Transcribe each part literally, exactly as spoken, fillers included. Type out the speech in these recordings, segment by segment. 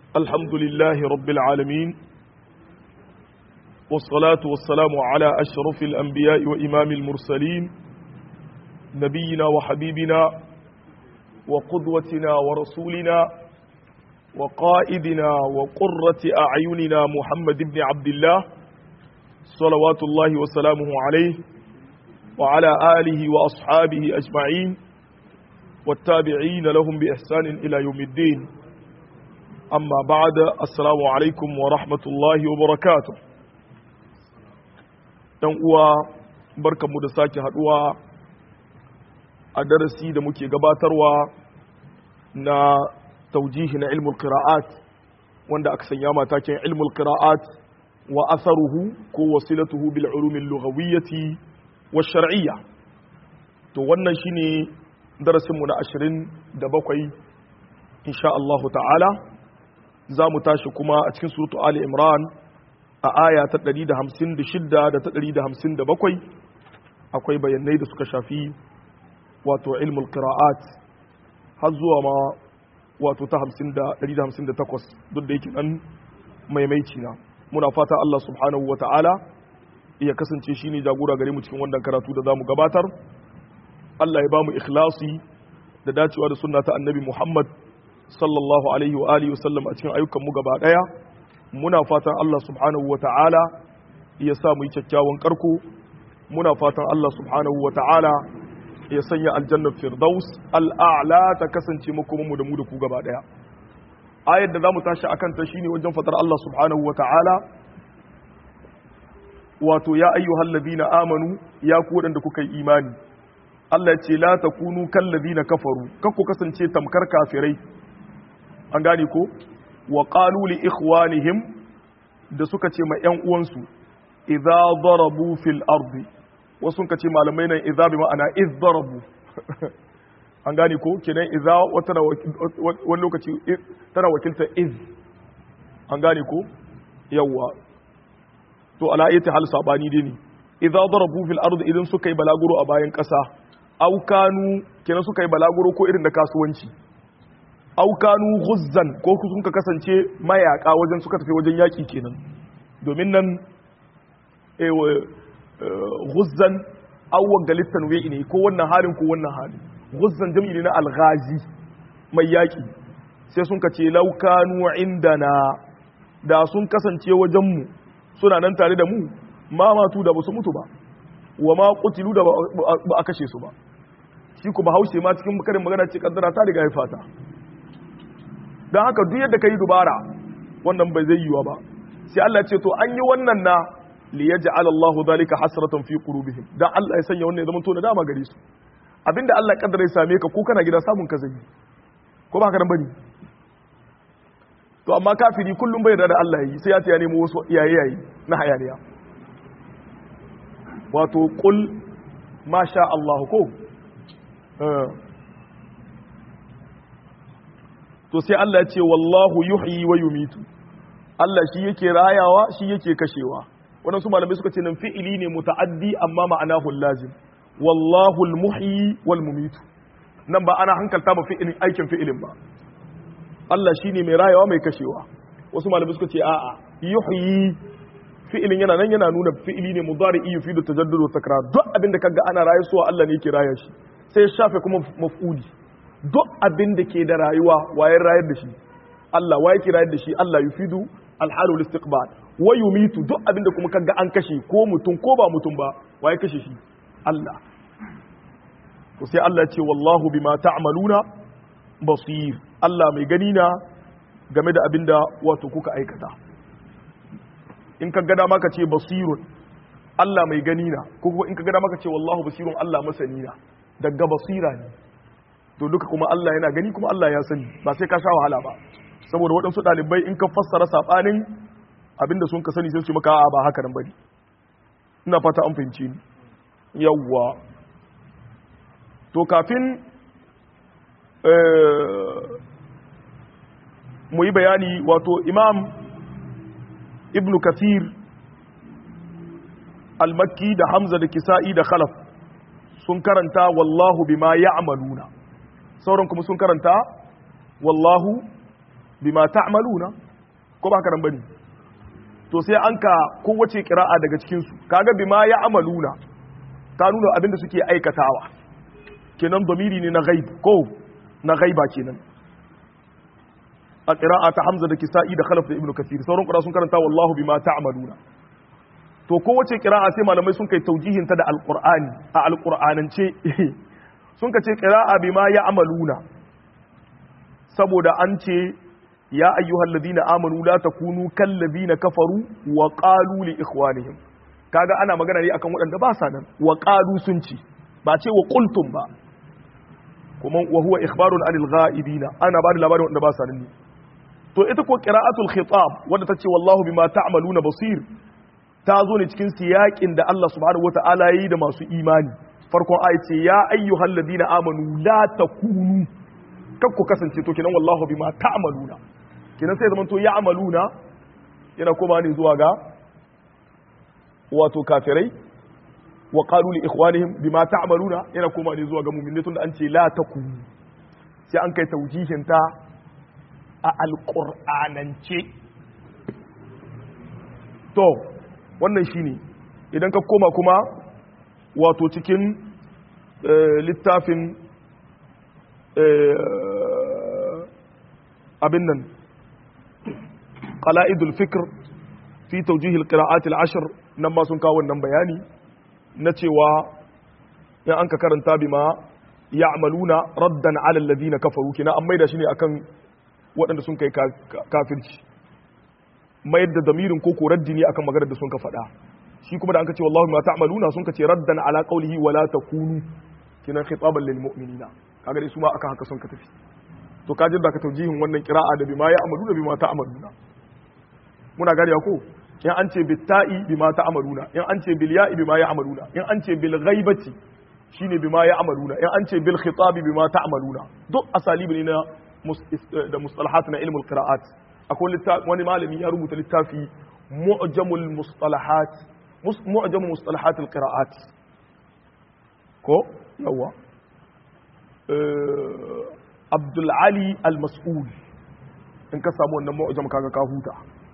الحمد لله رب العالمين والصلاة والسلام على أشرف الأنبياء وإمام المرسلين نبينا وحبيبنا وقدوتنا ورسولنا وقائدنا وقرة أعيننا محمد بن عبد الله صلوات الله وسلامه عليه وعلى آله وأصحابه أجمعين والتابعين لهم بإحسان إلى يوم الدين أما بعد السلام عليكم ورحمة الله وبركاته ɗan uwa barkanmu da sake haɗuwa a darasi da muke gabatarwa na taujihi na ilmul qira'at wanda aka sanya matakin ilmul qira'at wa atharuhu ko wasilatuhu bil ulumil lughawiyyati wash shar'iyya to wannan shine darasin mu na ashirin da bakwai insha Allah ta'ala za mu tashi kuma a cikin suratu Ali Imran a aya ta ɗari da hamsin da shida da ta ɗari da hamsin da bakwai akwai bayanai da suka shafi wato ilmul qira'at har zuwa ma wato ta ɗari da hamsin da takwas duk da yake nan maimaici na muna fata Allah subhanahu wa ta'ala ya kasance shi ne jagora gare mu cikin wannan karatu da za mu gabatar Allah ya ba mu ikhlasi da dacewa da sunna ta annabi Muhammad sallallahu alaihi wa alihi wasallam a cikin ayyukan mu gaba daya muna fatan Allah subhanahu wa ta'ala ya sa mu yi kyakkyawan karko muna fatan Allah subhanahu wa ta'ala ya sanya aljannar firdaus al'a'la ta kasance makomanmu da mu da ku gaba daya ayar da zamu tashi akan ta shine wajen fatar Allah subhanahu wa ta'ala wato ya ayyuhal ladina amanu ya ku wadanda kuka yi imani Allah ya ce la takunu kal ladina kafaru kar ku kasance tamkar kafirai an gane ko wa qalu li ikhwanihim da suka ce ma ƴan uwansu idza darabu fil ardi wasu ka ce malamai nan idza bi ma'ana iz darabu an gane ko kenan idza wata wani lokaci tana wakilta iz an gane ko yawa to ala ayati hal sabani dai ne idza darabu fil ardi idan suka yi balaguro a bayan kasa au kanu kenan suka yi balaguro ko irin da kasuwanci au kanu ghuzzan ko sun ka kasance mayaka wajen suka tafi wajen yaki kenan domin nan eh ghuzzan awwal galittan wai ne ko wannan halin ko wannan halin ghuzzan jam'i ne na alghazi mai yaki sai sun ka ce law kanu indana da sun kasance wajen mu suna nan tare da mu ma matu da basu mutu ba wa ma qutilu da ba a kashe su ba shi kuma haushe ma cikin karin magana ce kaddara ta riga ya fata dan haka duk yadda kai dubara wannan bai zai yiwa ba sai Allah ya ce to an yi wannan na liyaj'al Allah dhalika hasratan fi qulubihim dan Allah ya sanya wannan ya zama to da dama gare su abinda Allah ya kaddara ya same ka ko kana gida samun ka zai ko ba haka nan bane to amma kafiri kullum bai da Allah yi sai ya ta nemo wasu iyaye yayi na hayaniya wato qul ma sha Allah ko to sai Allah ya ce wallahu yuhyi wa yumitu Allah shi yake rayawa shi yake kashewa wannan su malamai suka ce nan fi'ili ne muta'addi amma ma'anahu lazim wallahu al-muhyi wal mumitu nan ba ana hankalta ba fi'ilin aikin fi'ilin ba Allah shine mai rayawa mai kashewa wasu malamai suka ce a'a yuhyi fi'ilin yana nan yana nuna fi'ili ne mudari'i yufidu tajaddud wa takrar duk abin da kaga ana rayuwa Allah ne yake raya shi sai shafe kuma maf'uli duk abin da ke da rayuwa wayar rayar da shi Allah waye ke rayar da shi Allah yufidu al-halu al-istiqbal wa yumitu duk abinda kuma kaga an kashe ko mutum ko ba mutum ba waye kashe shi Allah to sai Allah ya ce wallahu bima ta'maluna basir Allah mai gani na game da abinda wato kuka aikata in ka gada maka ce basirun Allah mai gani na ko kuma in ka gada maka ce wallahu basirun Allah masani na daga basira ne to duka kuma Allah yana gani kuma Allah ya sani ba sai ka sha wahala ba saboda waɗansu ɗalibai in ka fassara saɓanin abinda sun ka sani sai su maka ba haka nan bane ina fata an fahimci ni yawwa to kafin mu yi bayani wato imam ibn kathir al-makki da hamza da kisa'i da khalaf sun karanta wallahu bima ya'maluna sauran kuma sun karanta wallahu bima ta'maluna ko ba haka nan bane to sai an ka kowace qira'a daga cikin su kaga bima ya'maluna ta nuna abinda suke aikatawa kenan domiri ne na ghaib ko na ghaiba kenan a qira'a ta Hamza da Kisa'i da Khalaf da Ibn Kathir sauran qira'a sun karanta wallahu bima ta'maluna to kowace qira'a sai malamai sun kai taujihin ta da alqur'ani a alqur'anance sun ka ce qira'a bima ya'maluna saboda an ce ya ayyuhal ladina amanu la takunu kal ladina kafaru wa qalu li ikhwanihim kaga ana magana ne akan waɗanda ba sa nan wa qalu sun ci ba ce wa qultum ba kuma wa huwa ikhbarun anil ghaibina ana ba da labarin waɗanda ba sa nan ne to ita ko qira'atul khitab wanda tace wallahu bima ta'maluna basir ta zo ne cikin siyakin da Allah subhanahu wata'ala yayi da masu imani farkon ayat ce ya ayyuhal ladina amanu la takunu kar ku kasance to kenan wallahu bima ta'maluna kenan sai zaman to ya'maluna yana koma ne zuwa ga wato kafirai wa qalu li ikhwanihim bima ta'maluna yana koma ne zuwa ga mu'minai tunda an ce la takunu sai an kai taujihin ta a alqur'anance to wannan shine idan ka koma kuma wato cikin littafin abin nan qala'idul fikr fi tawjih alqira'at al'ashr nan ma sun kawo wannan bayani na cewa in an ka karanta bima ya'maluna raddan 'ala alladhina kafaru kina an maida shi ne akan waɗanda sun kai kafirci mayar da damirin ko ko raddi ne akan maganar da sun ka faɗa shi kuma da an ka ce wallahu ma ta'maluna sun ka ce raddan 'ala qawlihi wala takunu kina khitaban lil mu'minina kaga dai su ma akan haka sun ka tafi to ka jirda ka taujihin wannan qira'a da bima ya'maluna bima ta'maluna muna gari ko in an ce bitta'i bima ta'maluna in an ce bil ya'i bima ya'maluna in an ce bil ghaibati shine bima ya'maluna in an ce bil khitabi bima ta'maluna duk asalibi ne na da mustalahat na ilmul qira'at akwai wani malami ya rubuta littafi mu'jamul mustalahat mu'jamul mustalahat al qira'at ko yawa Abdul Ali al-Mas'ul in ka samu wannan mu'jam kaga ka huta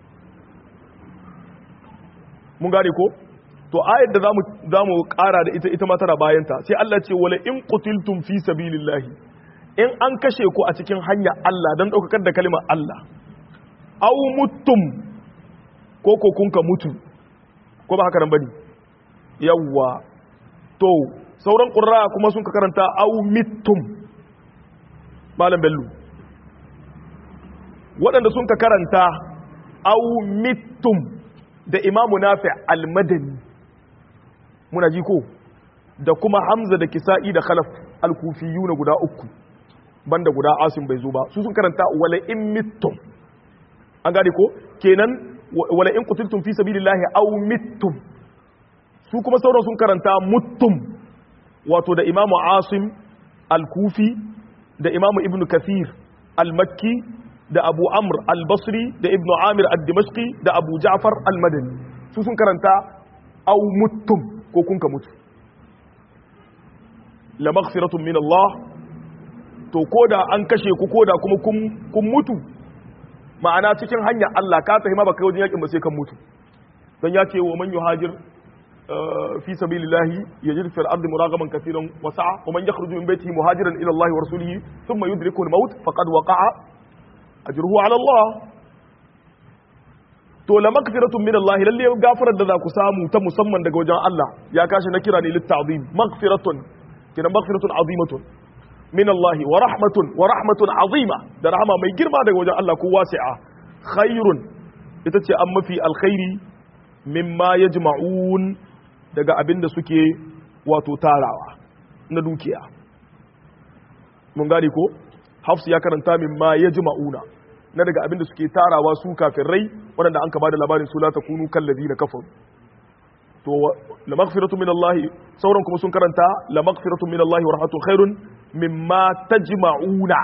mun gane ko to ayat da zamu zamu ƙara da ita ita ma tana bayan ta sai Allah ce wala in qutiltum fi sabilillahi in an kashe ku a cikin hanya Allah dan daukar da kalimar Allah aw muttum ko ko kun ka mutu ko ba haka nan bane yawa to sauran qurra kuma sun ka karanta aw mittum malam bello waɗanda sun ka karanta aw mittum da imamu nafi al-madani muna ji ko da kuma hamza da kisa'i da khalaf al-kufiyuna guda uku banda guda asim bai zo ba su sun karanta wala in mittum an gane ko kenan wala in qutiltum fi sabilillahi aw mittum su kuma sauran sun karanta muttum wato da imamu asim al-kufi da imamu ibn kathir al-makki da abu amr al-basri da ibn amir al-dimashqi da abu ja'far al-madani su sun karanta aw muttum ko kun ka mutu la maghfiratun min Allah to koda an kashe ku koda kuma kun mutu ma'ana cikin hanyar Allah ka tafi ma baka wajen yakin ba sai kan mutu dan ya ce wa man yuhajir في سبيل الله يجد في الأرض مراغما كثيرا وسعة ومن يخرج من بيته مهاجرا إلى الله ورسوله ثم يدركه الموت فقد وقع أجره على الله to la magfiratun min Allah lalle gafarar da za ku samu ta musamman daga wajen Allah ya kashi na kira ne litta'zim magfiratun kina magfiratun azimatun min Allah wa rahmatun wa rahmatun azima da rahama mai girma daga wajen Allah ko wasi'a khairun ita ce an mafi alkhairi mimma yajma'un daga abin da suke wato tarawa na dukiya mun gane ko hafsu ya karanta mimma yajma'una na daga abin da suke tarawa su kafirai waɗanda an ka bada labarin su la takunu kallazina kafaru to la maghfiratu min Allah sauran kuma sun karanta la maghfiratu min Allah wa rahmatun khairun mimma tajma'una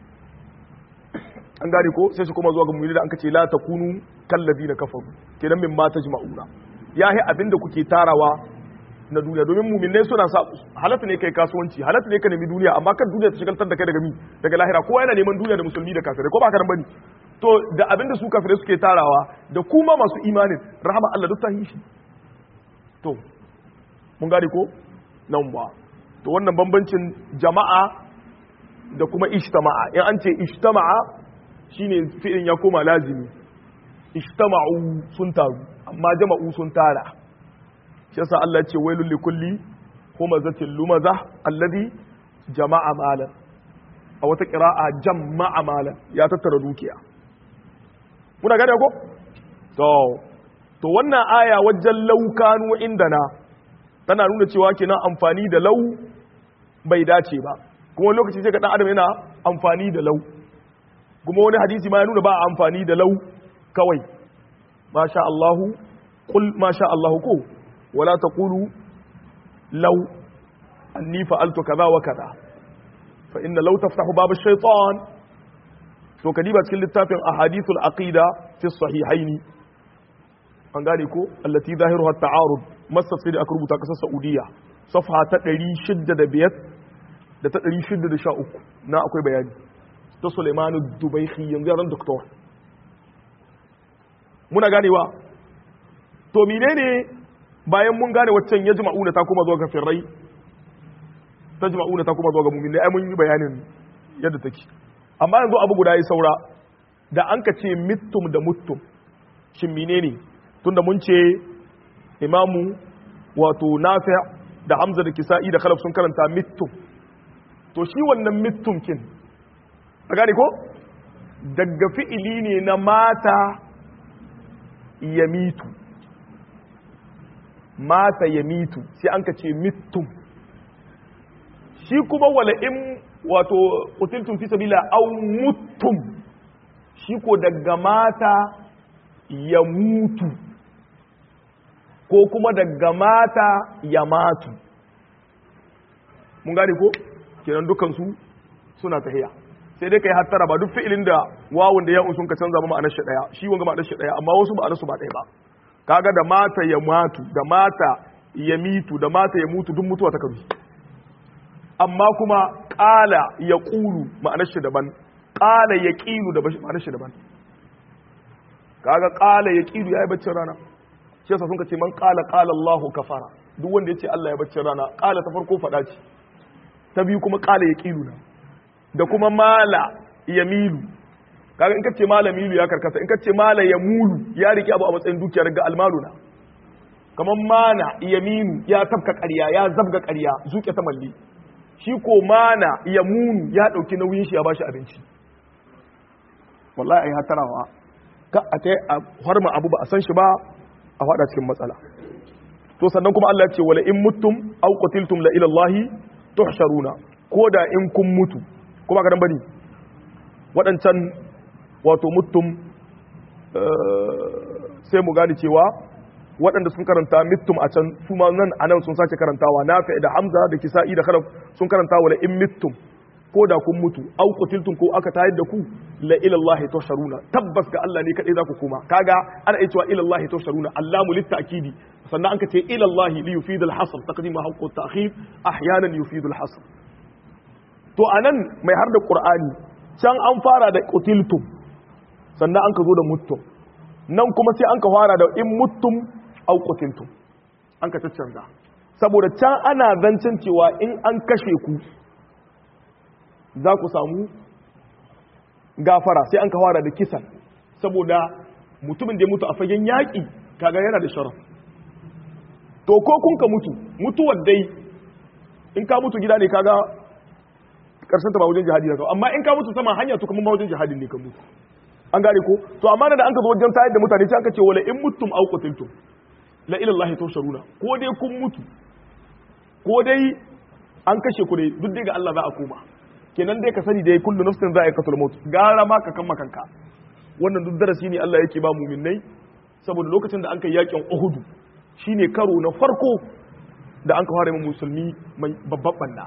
an gane ko sai su kuma zuwa ga mu'mini da an ka ce la takunu kallazina kafaru kenan mimma tajma'una yahi abin da kuke tarawa na duniya domin mu'minai suna sa halatta ne kai kasuwanci halatta ne ka nemi duniya amma kan duniya ta shigaltar da kai daga mi daga lahira kowa yana neman duniya da musulmi da kafirai ko ba ka nan bane to da abinda su kafirai suke tarawa da kuma masu imanin rahama Allah duk ta yi shi to mun gane ko nan ba to wannan bambancin jama'a da kuma ijtama'a in an ce ijtama'a shine fi'in ya koma lazimi ijtama'u sun taru amma jama'u sun tara shi yasa Allah ya ce wailul likulli humazatil lumazah alladhi jama'a malan a wata qira'a jama'a malan ya tattara dukiya muna gane ko to to wannan aya wajen laukanu indana tana nuna cewa kenan amfani da lau bai dace ba kuma lokaci sai ga dan adam yana amfani da lau kuma wani hadisi ma ya nuna ba amfani da lau kawai masha Allahu qul masha Allahu ko wala taqulu law anni fa'altu kaza wa kaza fa inna law taftahu bab ash-shaytan to kadiba cikin littafin ahadithul aqida fi sahihaini an gane ko allati zahiruha at-ta'arud masafid aka rubuta kasar Saudiya safha ta ɗari shida da biyar da ta ɗari shida da sha uku na akwai bayani ta Sulaimanu Dubaikhi yanzu yaran doktor muna ganewa to menene bayan mun gane waccan ya jama'una ta kuma zuwa ga firrai ta jama'una ta kuma zuwa ga mu'minai ai mun yi bayanin yadda take amma yanzu abu guda yi saura da an ka ce mittum da muttum shin menene tunda mun ce imamu wato Nafi' da Hamza da Kisa'i da Khalaf sun karanta mittum to shi wannan mittum kin a gane ko daga fi'ili ne na mata ya mitu mata ya mitu sai an ka ce mittum shi kuma wala in wato qutiltum fi sabila aw muttum shi ko daga mata ya mutu ko kuma daga mata ya matu mun gane ko kenan dukansu suna tahiya sai dai kai hattara ba duk fi'ilin da wawun da ya'un sun ka canza ba ma'anar shi daya shi wanga ma'anar shi daya amma wasu ma'anar su ba daya ba kaga da mata ya matu da mata ya mitu da mata ya mutu duk mutuwa ta kabi amma kuma qala ya qulu ma'anar shi daban qala ya qilu da ma'anar shi daban kaga qala ya qilu yayi baccin rana shi yasa sun ka ce man qala qala Allahu kafara duk wanda yace Allah ya baccin rana qala ta farko fada ce ta biyu kuma qala ya qilu na da kuma mala ya milu kaga in kace mala milu ya karkata in kace mala ya mulu ya riki abu a matsayin dukiya daga almalu na kaman mana yaminu ya tabka ƙarya ya zabga ƙarya zuke ta malli shi ko mana ya munu ya dauki nauyin shi ya bashi abinci wallahi ai hatarawa ka a tai a harma abu ba a san shi ba a fada cikin matsala to sannan kuma Allah ya ce wala in muttum aw qutiltum la ila Allah tuhsharuna koda in kun mutu kuma ka dan bane wadancan wato muttum sai mu gane cewa waɗanda sun karanta mittum a can su ma nan anan sun sake karantawa Nafi da Hamza da Kisa'i da Khalaf sun karanta wala in mittum ko da kun mutu au qutiltum ko aka tayar da ku la ila Allah tusharuna tabbas ga Allah ne kadai za ku koma kaga ana iya cewa ila Allah tusharuna allamu litakidi sannan an ka ce ila Allah li yufid al hasr taqdim haqqu at ta'khir ahyanan yufid al hasr to anan mai har da Qur'ani can an fara da qutiltum sannan an ka zo da muttum nan kuma sai an ka fara da in muttum au qutiltum an ka caccanza saboda can ana zancen cewa in an kashe ku za ku samu gafara sai an ka fara da kisan saboda mutumin da ya mutu a fagen yaƙi kaga yana da sharaf to ko kun ka mutu mutuwar dai in ka mutu gida ne kaga karshen ta ba wajen jihadi ne amma in ka mutu sama hanya to kuma ba wajen jihadi ne ka mutu an gane ko to amma da an ka zo wajen tayar da mutane sai aka ce wala in muttum aw qutiltum la ila Allah tusharuna ko dai kun mutu ko dai an kashe ku dai duk dai ga Allah za a koma kenan dai ka sani dai kullu nafsin za'iqatul maut gara ma ka kan makanka wannan duk darasi ne Allah yake ba mu'minnai saboda lokacin da an kai yakin Uhud shine karo na farko da an ka fara mu musulmi mai babban banda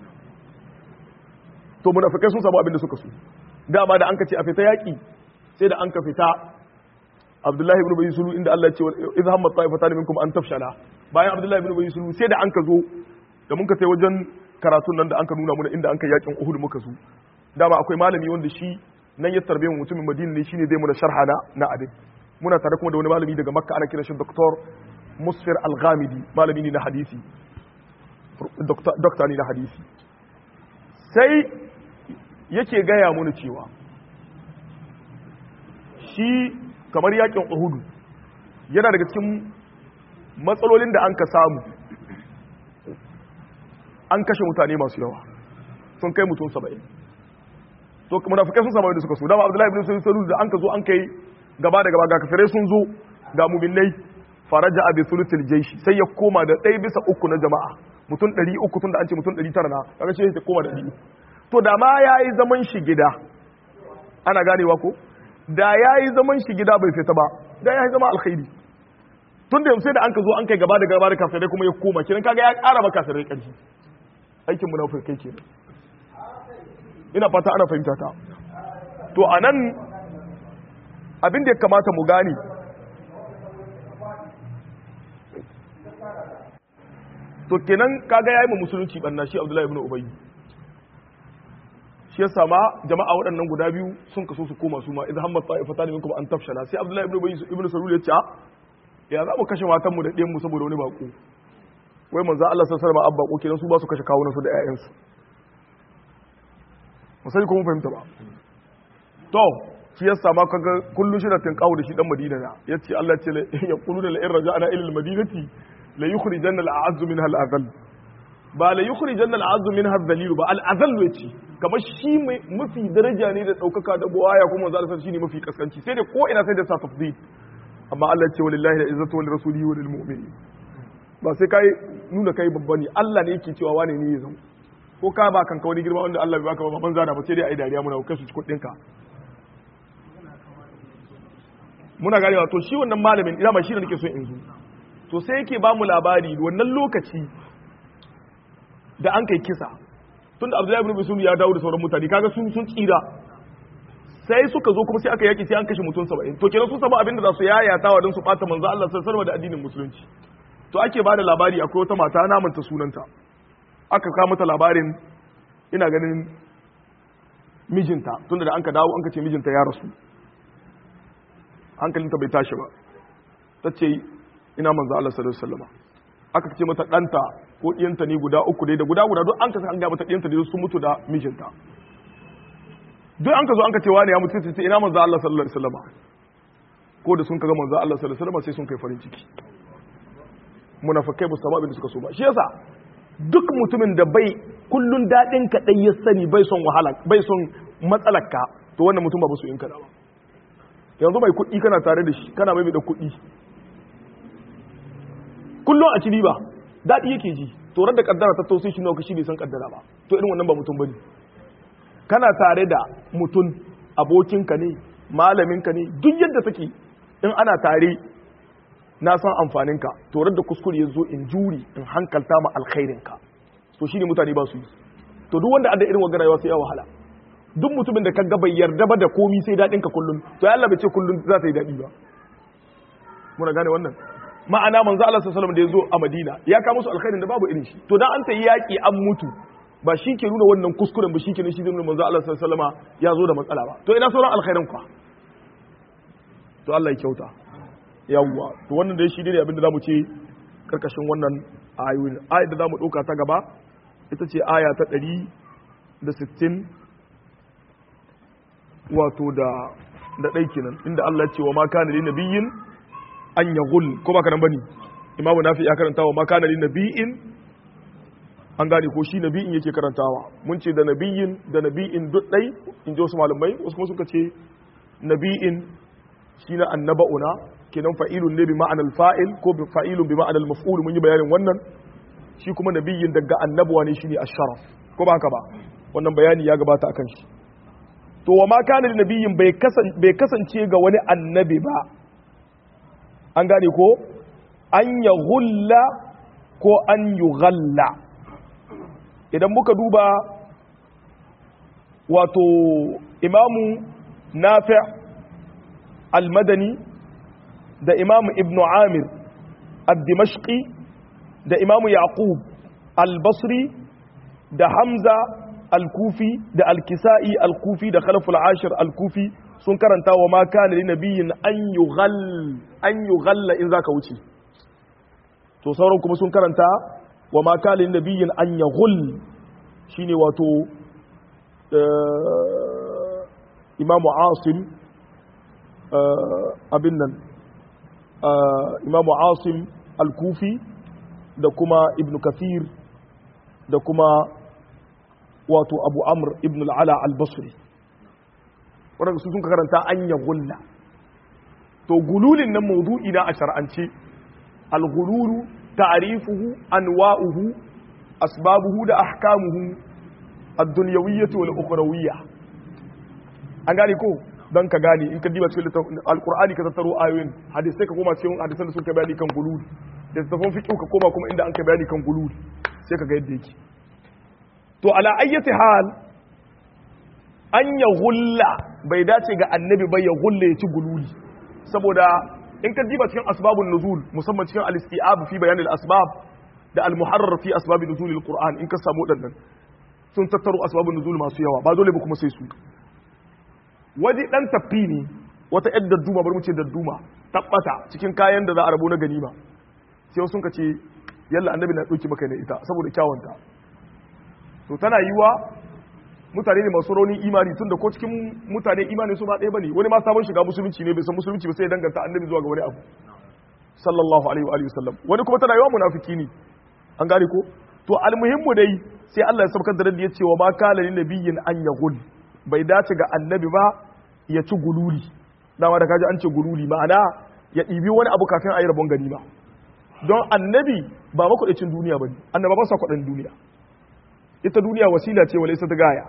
to munafikai sun samu abin da suka so dama da an ka ce a fita yaki sai da an ka fita Abdullahi ibn Ubay Sulu inda Allah ya ce idh hamma ta'ifatan minkum an tafshala bayan Abdullahi ibn Ubay Sulu sai da an ka zo da mun ka sai wajen karatun nan da an ka nuna muna inda an ka yakin Uhud muka zo dama akwai malami wanda shi nan ya tarbe mu mutumin Madina ne shine zai mu da sharha na na abin muna tare kuma da wani malami daga Makka ana kiran shi Dr. Musfir Al-Ghamidi malami ne na hadisi dokta ne na hadisi sai yake gaya muni cewa shi kamar yakin Uhud yana daga cikin matsalolin da an ka samu an kashe mutane masu yawa sun kai mutum saba'in to munafikai sun samu da suka so dama Abdullahi ibn Salul da an ka zo an kai gaba da gaba ga kafirai sun zo ga mu'minai faraja abi sulutul jayshi sai ya koma da ɗaya bisa uku na jama'a mutum ɗari uku tun da an ce mutum ɗari tara na kaga shi ya koma da ɗari to da ma yayi zaman shi gida ana ganewa ko da yayi zaman shi gida bai fita ba da yayi zama alkhairi tun da sai da an ka zo an kai gaba da gaba da kafirai kuma ya koma kiran kaga ya ƙara maka kafirai ƙarfi aikin munafikai kenan ina fata ana fahimta ta to anan abin da ya kamata mu gane to kenan kaga yayi mu musulunci banna shi Abdullahi ibn Ubay shi yasa ma jama'a waɗannan guda biyu sun kaso su koma su ma idan hammat ta'ifatan minkum an tafshala sai Abdullahi ibn Ubay ibn Salul ya ce ya za mu kashe matan mu da ɗiyan mu saboda wani bako wai manzo Allah sallallahu alaihi wasallam abba ko kenan su ba su kashe kawunan su da ƴaƴan su musali ko mun fahimta ba to shi yasa ma kaga kullu shi da tinqawu da shi dan Madina na yace Allah ce ya quluna la in raja'na ila al-madinati la yukhrijanna al-a'azzu minha al-adhall ba la yukhrijanna al-a'azzu minha al-dhalil ba al-adhall yace kamar shi mafi daraja ne da daukaka da buwaya kuma manzo Allah shine mafi kaskanci sai da ko ina sai da sa tafdil amma Allah ya ce walillahi al-izzatu wa lirasulihi wa lilmu'minin ba sai kai nuna kai babba ne Allah ne yake cewa wane ne ya zama ko ka ba kanka wani girma wanda Allah bai baka ba banza da ba sai dai ai dariya muna kai su ci kudin ka muna ganewa to shi wannan malamin ina ma shi ne nake so in zo to sai yake ba mu labari wannan lokaci da an kai kisa tunda Abdullahi ibn Bisum ya dawo da sauran mutane kaga sun sun tsira sai suka zo kuma sai aka yaki sai an kashe mutum saba'in to kenan sun samu abin da za su yayatawa don su bata manzo Allah sallallahu alaihi da addinin musulunci to ake ba da labari akwai wata mata na manta sunanta aka kawo mata labarin ina ganin mijinta tunda da an ka dawo an ka ce mijinta ya rasu hankalinta bai tashi ba ta ce ina manzo Allah sallallahu alaihi wasallam aka ce mata danta ko diyanta ne guda uku dai da guda guda duk an ka an ga mata diyanta da su mutu da mijinta duk an ka zo an ka ce wani ya mutu sai ina manzo Allah sallallahu alaihi wasallam ko da sun kaga manzo Allah sallallahu alaihi wasallam sai sun kai farin ciki munafikai ba su samu abin da suka so ba shi yasa duk mutumin da bai kullun dadin ka dai ya sani bai son wahala bai son matsalarka to wannan mutum ba ba su yin kada ba yanzu mai kuɗi kana tare da shi kana mai da kuɗi kullum a ci riba daɗi yake ji to da kaddara ta tausayi shi nawa shi bai san kaddara ba to irin wannan ba mutum bane kana tare da mutum abokinka ne malaminka ne duk yadda take in ana tare na san amfaninka to da kuskure ya zo in juri in hankalta ma alkhairinka to shine mutane ba su yi to duk wanda adda irin wagarawa sai ya wahala duk mutumin da kaga bai yarda ba da komi sai dadin ka kullun to ya Allah bai ce kullun za ta yi dadi ba muna gane wannan ma'ana manzo Allah sallallahu alaihi wasallam da yazo a Madina ya ka musu alkhairin da babu irin shi to dan an tayi yaki an mutu ba shi ke nuna wannan kuskuren ba shi ke nuna shi da manzo Allah sallallahu alaihi wasallam ya zo da matsala ba to ina sauran alkhairin ku to Allah ya kyauta yawwa to wannan dai shi ne abin da zamu ce karkashin wannan ayoyin ayat da zamu dauka ta gaba ita ce aya ta ɗari da sittin wato da da ɗai kenan inda Allah ya ce wa ma kana lin nabiyyin an yaghul ko baka nan bane imamu nafi ya karanta wa ma kana lin nabiyyin an gane ko shi nabiyin yake karantawa mun ce da nabiyin da nabiyin duk ɗai in ji wasu malamai wasu kuma suka ce nabiyin shi na annaba'una kenan fa'ilun ne bi ma'anar fa'il ko fa'ilun bi ma'anar maf'ul mun yi bayanin wannan shi kuma nabiyin daga annabuwa ne shine asharaf ko ba haka ba wannan bayani ya gabata akan shi to wa ma kana nabiyin bai kasance bai kasance ga wani annabi ba an gane ko an yaghulla ko an yughalla idan muka duba wato imamu nafi' al-madani da imamu ibn amir al-dimashqi da imamu yaqub al-basri da hamza al-kufi da al-kisa'i al-kufi da khalaf al-ashir al-kufi sun karanta wa ma kana li nabiyyin an yughall an yughalla in zaka wuce to sauran kuma sun karanta wa ma kana li nabiyyin an yaghul shine wato imamu asim abin nan imamu asim al-kufi da kuma ibn kathir da kuma wato abu amr ibn al'ala al-basri wadanda su sun karanta an ya gulla to gululin nan mawdu'i na a shar'ance al-gululu ta'rifuhu anwa'uhu asbabuhu da ahkamuhu ad-dunyawiyyah wal ukhrawiyyah an gane ko dan ka gane in ka diba cikin al-qur'ani ka tattaro ayoyin hadisi ka koma cikin hadisan da suka bayani kan gulul da tafon fiqh ka koma kuma inda an ka bayani kan gulul sai ka ga yadda yake to ala ayyati hal an ya gulla bai dace ga annabi bai ya gulla ya ci gululi saboda in ka diba cikin asbabun nuzul musamman cikin al-isti'ab fi bayan al-asbab da al-muharrar fi asbab nuzul al-qur'an in ka samu dannan sun tattaro asbabun nuzul masu yawa ba dole ba kuma sai su waje dan tafi ne wata yar dadduma bar mu ce dadduma tabbata cikin kayan da za a rabo na ganima sai sun ka ce yalla annabi na dauki maka ne ita saboda kyawunta to tana yiwa mutane ne masu rauni imani tunda ko cikin mutane imani su ba ɗaya bane wani ma sabon shiga musulunci ne bai san musulunci ba sai ya danganta annabi zuwa ga wani abu sallallahu alaihi wa alihi wasallam wani kuma tana yiwa munafiki ne an gane ko to almuhimmu dai sai Allah ya sabkar da raddi ya ce wa ma kana lin nabiyyin an yaghul bai dace ga annabi ba ya ci gululi dama da kaji an ce gululi ma'ana ya ɗibi wani abu kafin a yi rabon ganima don annabi ba makwaɗacin duniya ba ne annaba ba sa kwaɗin duniya ita duniya wasila ce wale ta gaya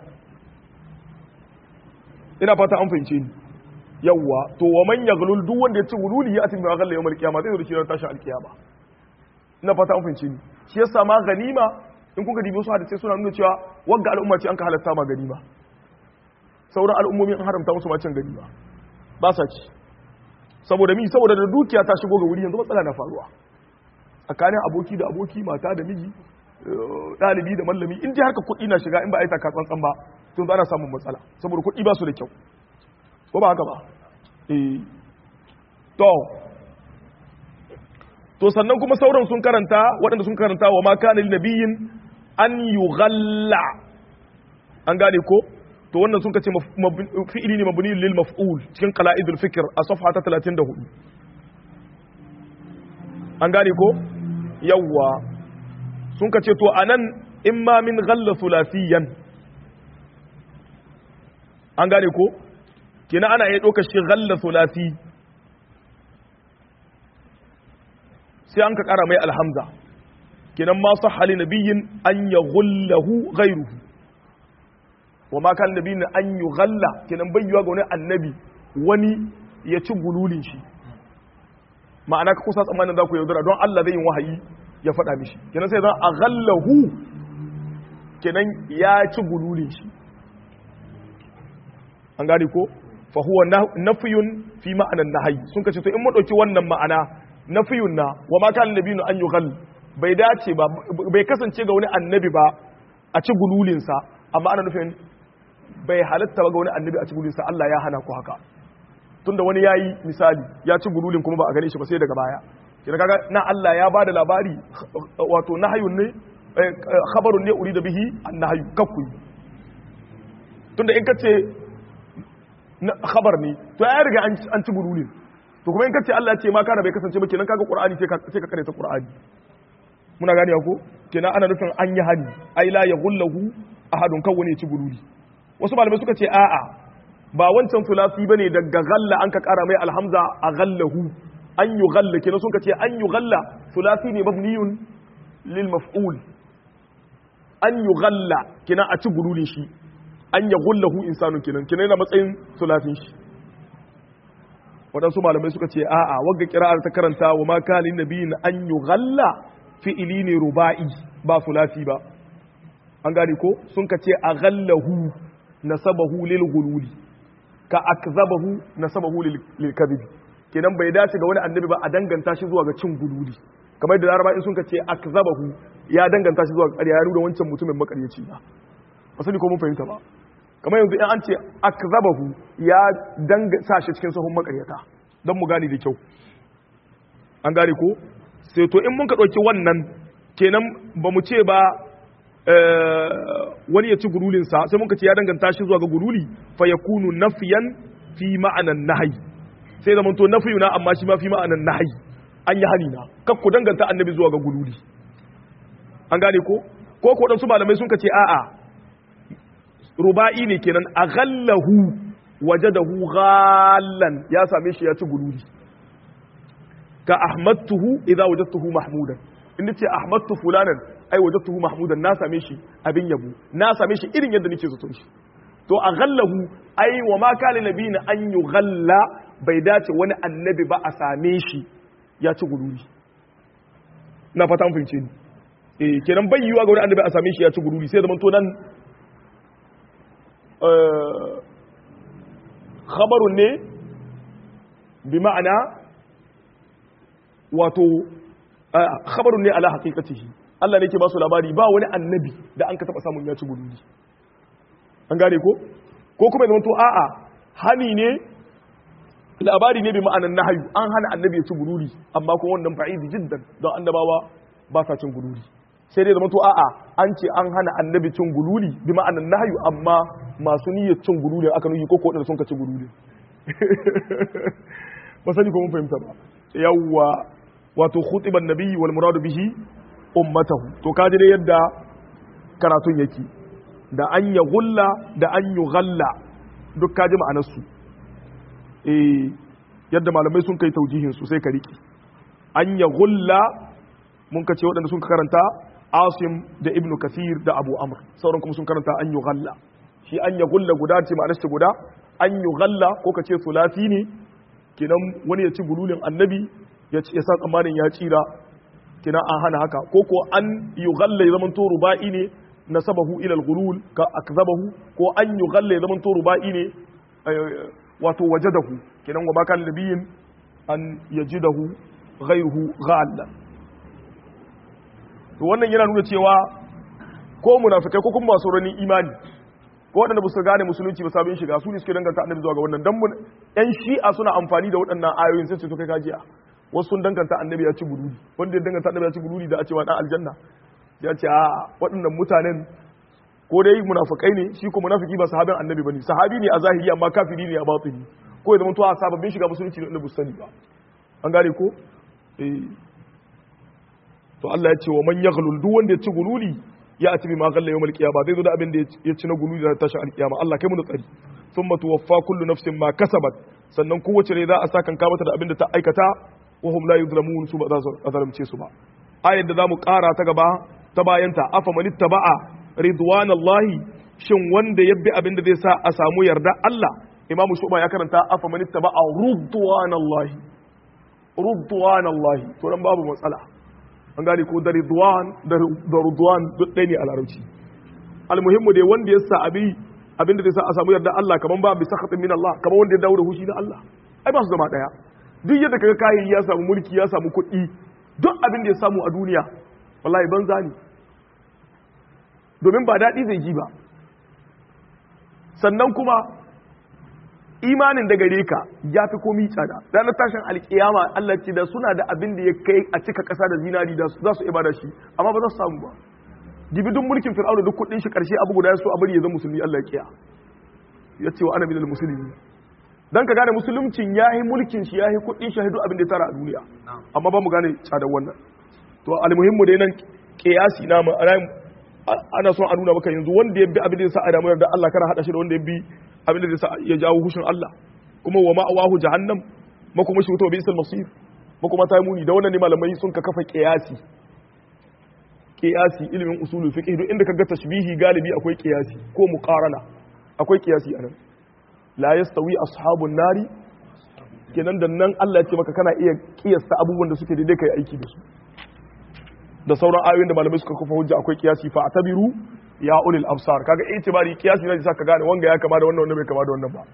ina fata an fahimce ni yawwa to wa man yaghlul duk wanda ya ci gululi ya atin bi aghalla yawmal qiyamah zai zo da shi ran tashin alqiyama ina fata an fahimce ni shi yasa ma ganima in kuka dibi wasu hadisi suna nuna cewa wagga al'umma ce an ka halatta ma ganima sauran al'ummomi an haramta musu ma cin ganima ba sa ci saboda mi saboda da dukiya ta shigo ga wuri yanzu matsala na faruwa tsakanin aboki da aboki mata da miji ɗalibi da mallami in ji harka kuɗi na shiga in ba a yi taka tsantsan ba tun ana samun matsala saboda kuɗi ba su da kyau ko ba haka ba eh to to sannan kuma sauran sun karanta waɗanda sun karanta wa ma kana linabiyin an yughalla an gane ko to wannan sun kace fi'ili ne mabni lil maf'ul cikin qala'idul fikr a safha ta talatin da hudu an gane ko yawwa sun ka ce to anan imma min ghalla thulafiyan an gane ko kina ana iya ɗaukar shi ghalla thulafi sai an ka ƙara mai alhamza kinan ma sahha li nabiyyin an yaghullahu ghayruhu wa ma kan nabiyyin an yughalla kinan bayyuwa ga wani annabi wani ya ci gululin shi ma'ana ka kusa tsammanin za ku yaudara don Allah zai yi wahayi ya faɗa mishi kenan sai zan aghallahu kenan ya ci gululin shi an gane ko fa huwa nafyun fi ma'anan nahyi sun kace to in mu dauki wannan ma'ana nafyun na wa ma kana nabiyyu an yughall bai dace ba bai kasance ga wani annabi ba a ci gululin sa amma ana nufin bai halatta ba ga wani annabi a ci gululin sa Allah ya hana ku haka tunda wani yayi misali ya ci gululin kuma ba a gane shi ba sai daga baya kina kaga na Allah ya bada labari wato nahyun ne khabarun ne urida bihi annahyu kakku tunda in kace khabar ne to ya riga an ci gululin to kuma in kace Allah ya ce ma kana bai kasance ba kenan kaga Qur'ani sai ka sai ka karanta Qur'ani muna gane ko kenan ana nufin an yi hani ai la yaghullahu ahadun kawai ne ci gululi wasu malamai suka ce a'a ba wancan sulasi bane daga ghalla an ka kara mai alhamza a ghallahu an yi ghalla kenan sun ka ce an yi ghalla sulasi ne mabniyun lil maf'ul an yi ghalla kenan a ci gululin shi an ya gullahu insanun kenan kenan yana matsayin sulasin shi waɗansu malamai suka ce a'a wagga kira'ar ta karanta wa ma kalin nabiyin an yi ghalla fi'ili ne ruba'i ba sulasi ba an gane ko sun ka ce a ghallahu nasabahu lil gululi ka akzabahu nasabahu lil kadhibi kenan bai dace ga wani annabi ba a danganta shi zuwa ga cin gululi kamar da laraba in sun ka ce akzabahu ya danganta shi zuwa ga ƙarya ya nuna wancan mutumin makaryaci ba ba sani ko mun fahimta ba kamar yanzu in an ce akzabahu ya danga sa shi cikin sahun makaryata don mu gane da kyau an gane ko sai to in mun ka ɗauki wannan kenan ba mu ce ba wani ya ci gurulinsa sai mun ka ce ya danganta shi zuwa ga guruli fa yakunu nafiyan fi ma'anan nahyi sai da mun to nafiyu na amma shi ma fi ma'anan nahyi an yi hani na kar ku danganta annabi zuwa ga guruli an gane ko ko ko dan su malamai sun ka ce a'a ruba'i ne kenan aghallahu wajadahu ghallan ya same shi ya ci guruli ka ahmadtuhu idza wajadtuhu mahmudan inda ce ahmadtu fulanan ai wajadtuhu mahmudan na same shi abin yabo na same shi irin yadda nake zato shi to aghallahu ai wa ma kana nabiyina an yughalla bai dace wani annabi ba a same shi ya ci guruli na fata mun fahimce ni eh kenan bai yiwa ga wani annabi a same shi ya ci guruli sai zaman to nan khabarun ne bi ma'ana wato khabarun ne ala haqiqatihi Allah ne yake ba su labari ba wani annabi da an ka taba samun ya ci guduri an gane ko ko kuma zaman to a'a hani ne labari ne bi ma'anan nahyu an hana annabi ya ci guduri amma kuma wannan fa'idi jiddan don annabawa ba sa cin guduri sai dai zaman to a'a an ce an hana annabi cin gululi bi ma'anan nahyu amma masu niyyar cin gululi aka nuyi ko ko da sun ka ci gululi ba sani ko mun fahimta ba yawwa wato khutiban nabiyyi wal muradu bihi ummatahu to kaji dai yadda karatun yake da an ya gulla da an yi ghalla duk kaji ma'anar su eh yadda malamai sun kai taujihin su sai ka riki an ya gulla mun ka ce waɗanda sun karanta Asim da Ibn Kathir da Abu Amr sauran kuma sun karanta an yi ghalla shi an ya gulla guda ce ma'anar shi guda an yi ghalla ko ka ce sulati ne kinan wani ya ci gululin annabi ya sa tsammanin ya tsira kina an hana haka ko ko an yughalla zaman to ruba'i ne nasabahu ila al-ghulul ka akzabahu ko an yughalla zaman to ruba'i ne wato wajadahu kinan wa baka nabiyin an yajidahu ghayruhu ghalla to wannan yana nuna cewa ko munafikai ko kuma masu ranin imani ko waɗanda ba su gane musulunci ba sabin shiga su ne suke danganta annabi zuwa ga wannan dan mun yan shi'a suna amfani da waɗannan ayoyin sai su to kai kajiya wasu sun danganta annabi ya ci guduri wanda ya danganta annabi ya ci guduri da a cewa dan aljanna ya ce a waɗannan mutanen ko dai munafikai ne shi ko munafiki ba sahabin annabi bane sahabi ne a zahiri amma kafiri ne a batini ko ya zama to a sababbin shiga musulunci da annabi sani ba an gane ko eh to Allah ya ce wa man yaghlul duk wanda ya ci gululi ya ati bi ma ghalla yawmal qiyamah zai zo da abin da ya ci na gululi da tashin alkiyama Allah kai mu da tsari thumma tuwaffa kullu nafsin ma kasabat sannan kowace ne za a saka ka mata da abin da ta aikata wahum la yuzlamun su ba za su azalamce su ba ayar da zamu kara ta gaba ta bayanta afa man ittaba'a ridwanallahi shin wanda yabbi abin da zai sa a samu yarda Allah Imam Shu'ba ya karanta afa man ittaba'a ridwanallahi ridwanallahi to dan babu matsala an gane ko da ridwan da ridwan duk ɗaya ne a larabci almuhimmu dai wanda ya sa abi abin da zai sa a samu yarda Allah kaman ba bi sakhatin min Allah kaman wanda ya dawo da hushi na Allah ai ba su zama daya duk yadda kaga kayan ya samu mulki ya samu kuɗi duk abin da ya samu a duniya wallahi banza ne domin ba daɗi zai ji ba sannan kuma imanin da gare ka ya fi komi tsada ranar tashin alkiyama Allah ce da suna da abin da ya kai a cika ƙasa da zinari da za su ibada shi amma ba za su samu ba dibidin mulkin fir'auna duk kuɗin shi ƙarshe abu guda ya so a bari ya zama musulmi Allah ya kiya ya ce wa ana minal musulmi dan ka gane musuluncin yahi mulkin shi yahi kuɗin shahidu abin da ya tara a duniya amma ba mu gane tsadar wannan to almuhimmu dai nan qiyasi na mu ana son a nuna maka yanzu wanda ya bi abin da ya sa a damu da Allah kana hada shi da wanda ya bi abin da ya sa ya jawo hushin Allah kuma wa ma'awahu jahannam makuma shi wuta bi isal masir makuma ta muni da wannan ne malamai sun ka kafa qiyasi qiyasi ilimin usulul fiqh duk inda kaga tashbihi galibi akwai qiyasi ko muqarana akwai qiyasi anan la yastawi ashabun nari kenan da nan Allah ya ce maka kana iya kiyasta abubuwan da suke daidai kai aiki da su da sauran ayoyin da malamai suka kafa hujja akwai kiyasi fa atabiru ya ulil absar kaga itibari kiyasi ne zaka gane wanga ya kama da wannan wanda bai kama da wannan ba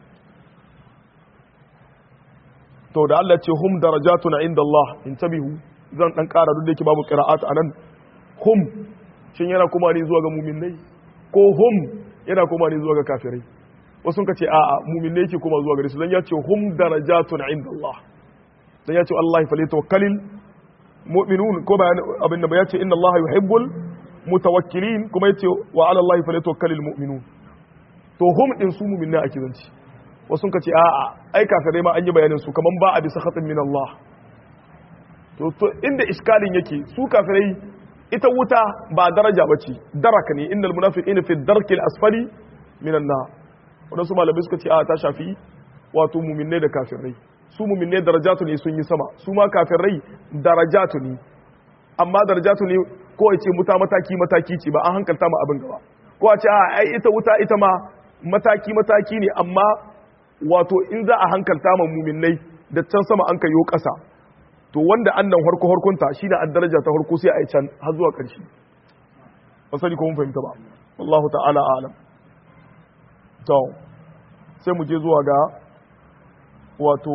to da Allah ya ce hum darajatun inda Allah intabihu zan dan kara duk da yake babu qira'at anan hum shin yana kuma ne zuwa ga mu'minai ko hum yana koma ne zuwa ga kafirai wasu ka ce a'a mu'minai yake koma zuwa gare su dan ya ce hum darajatun inda Allah dan ya ce Allah fa litawakkalil mu'minun ko ba abin da ba ya ce inna Allah yuhibbul mutawakkilin kuma ya ce wa ala Allah fa litawakkalil mu'minun to hum din su mu'minai ake zanci wasu ka ce a'a ai kafirai ma an yi bayanin su kaman ba a bisa khatin min Allah to to inda iskalin yake su kafirai ita wuta ba daraja bace daraka ne innal munafiqina fi darkil asfali minan nar wadansu malamai suka ce a ta shafi wato mu'minai da kafirai su mu'minai darajatu ne sun yi sama su ma kafirai darajatu ne amma darajatu ne ko a ce muta mataki mataki ce ba an hankalta ma abin gaba ko a ce a ai ita wuta ita ma mataki mataki ne amma wato in za a hankalta ma mu'minai da can sama an kayo kasa to wanda annan harko harkunta shine a daraja ta harko sai a yi can har zuwa ƙarshe ba sani ko mun fahimta ba wallahu ta'ala a'lam to sai mu je zuwa ga wato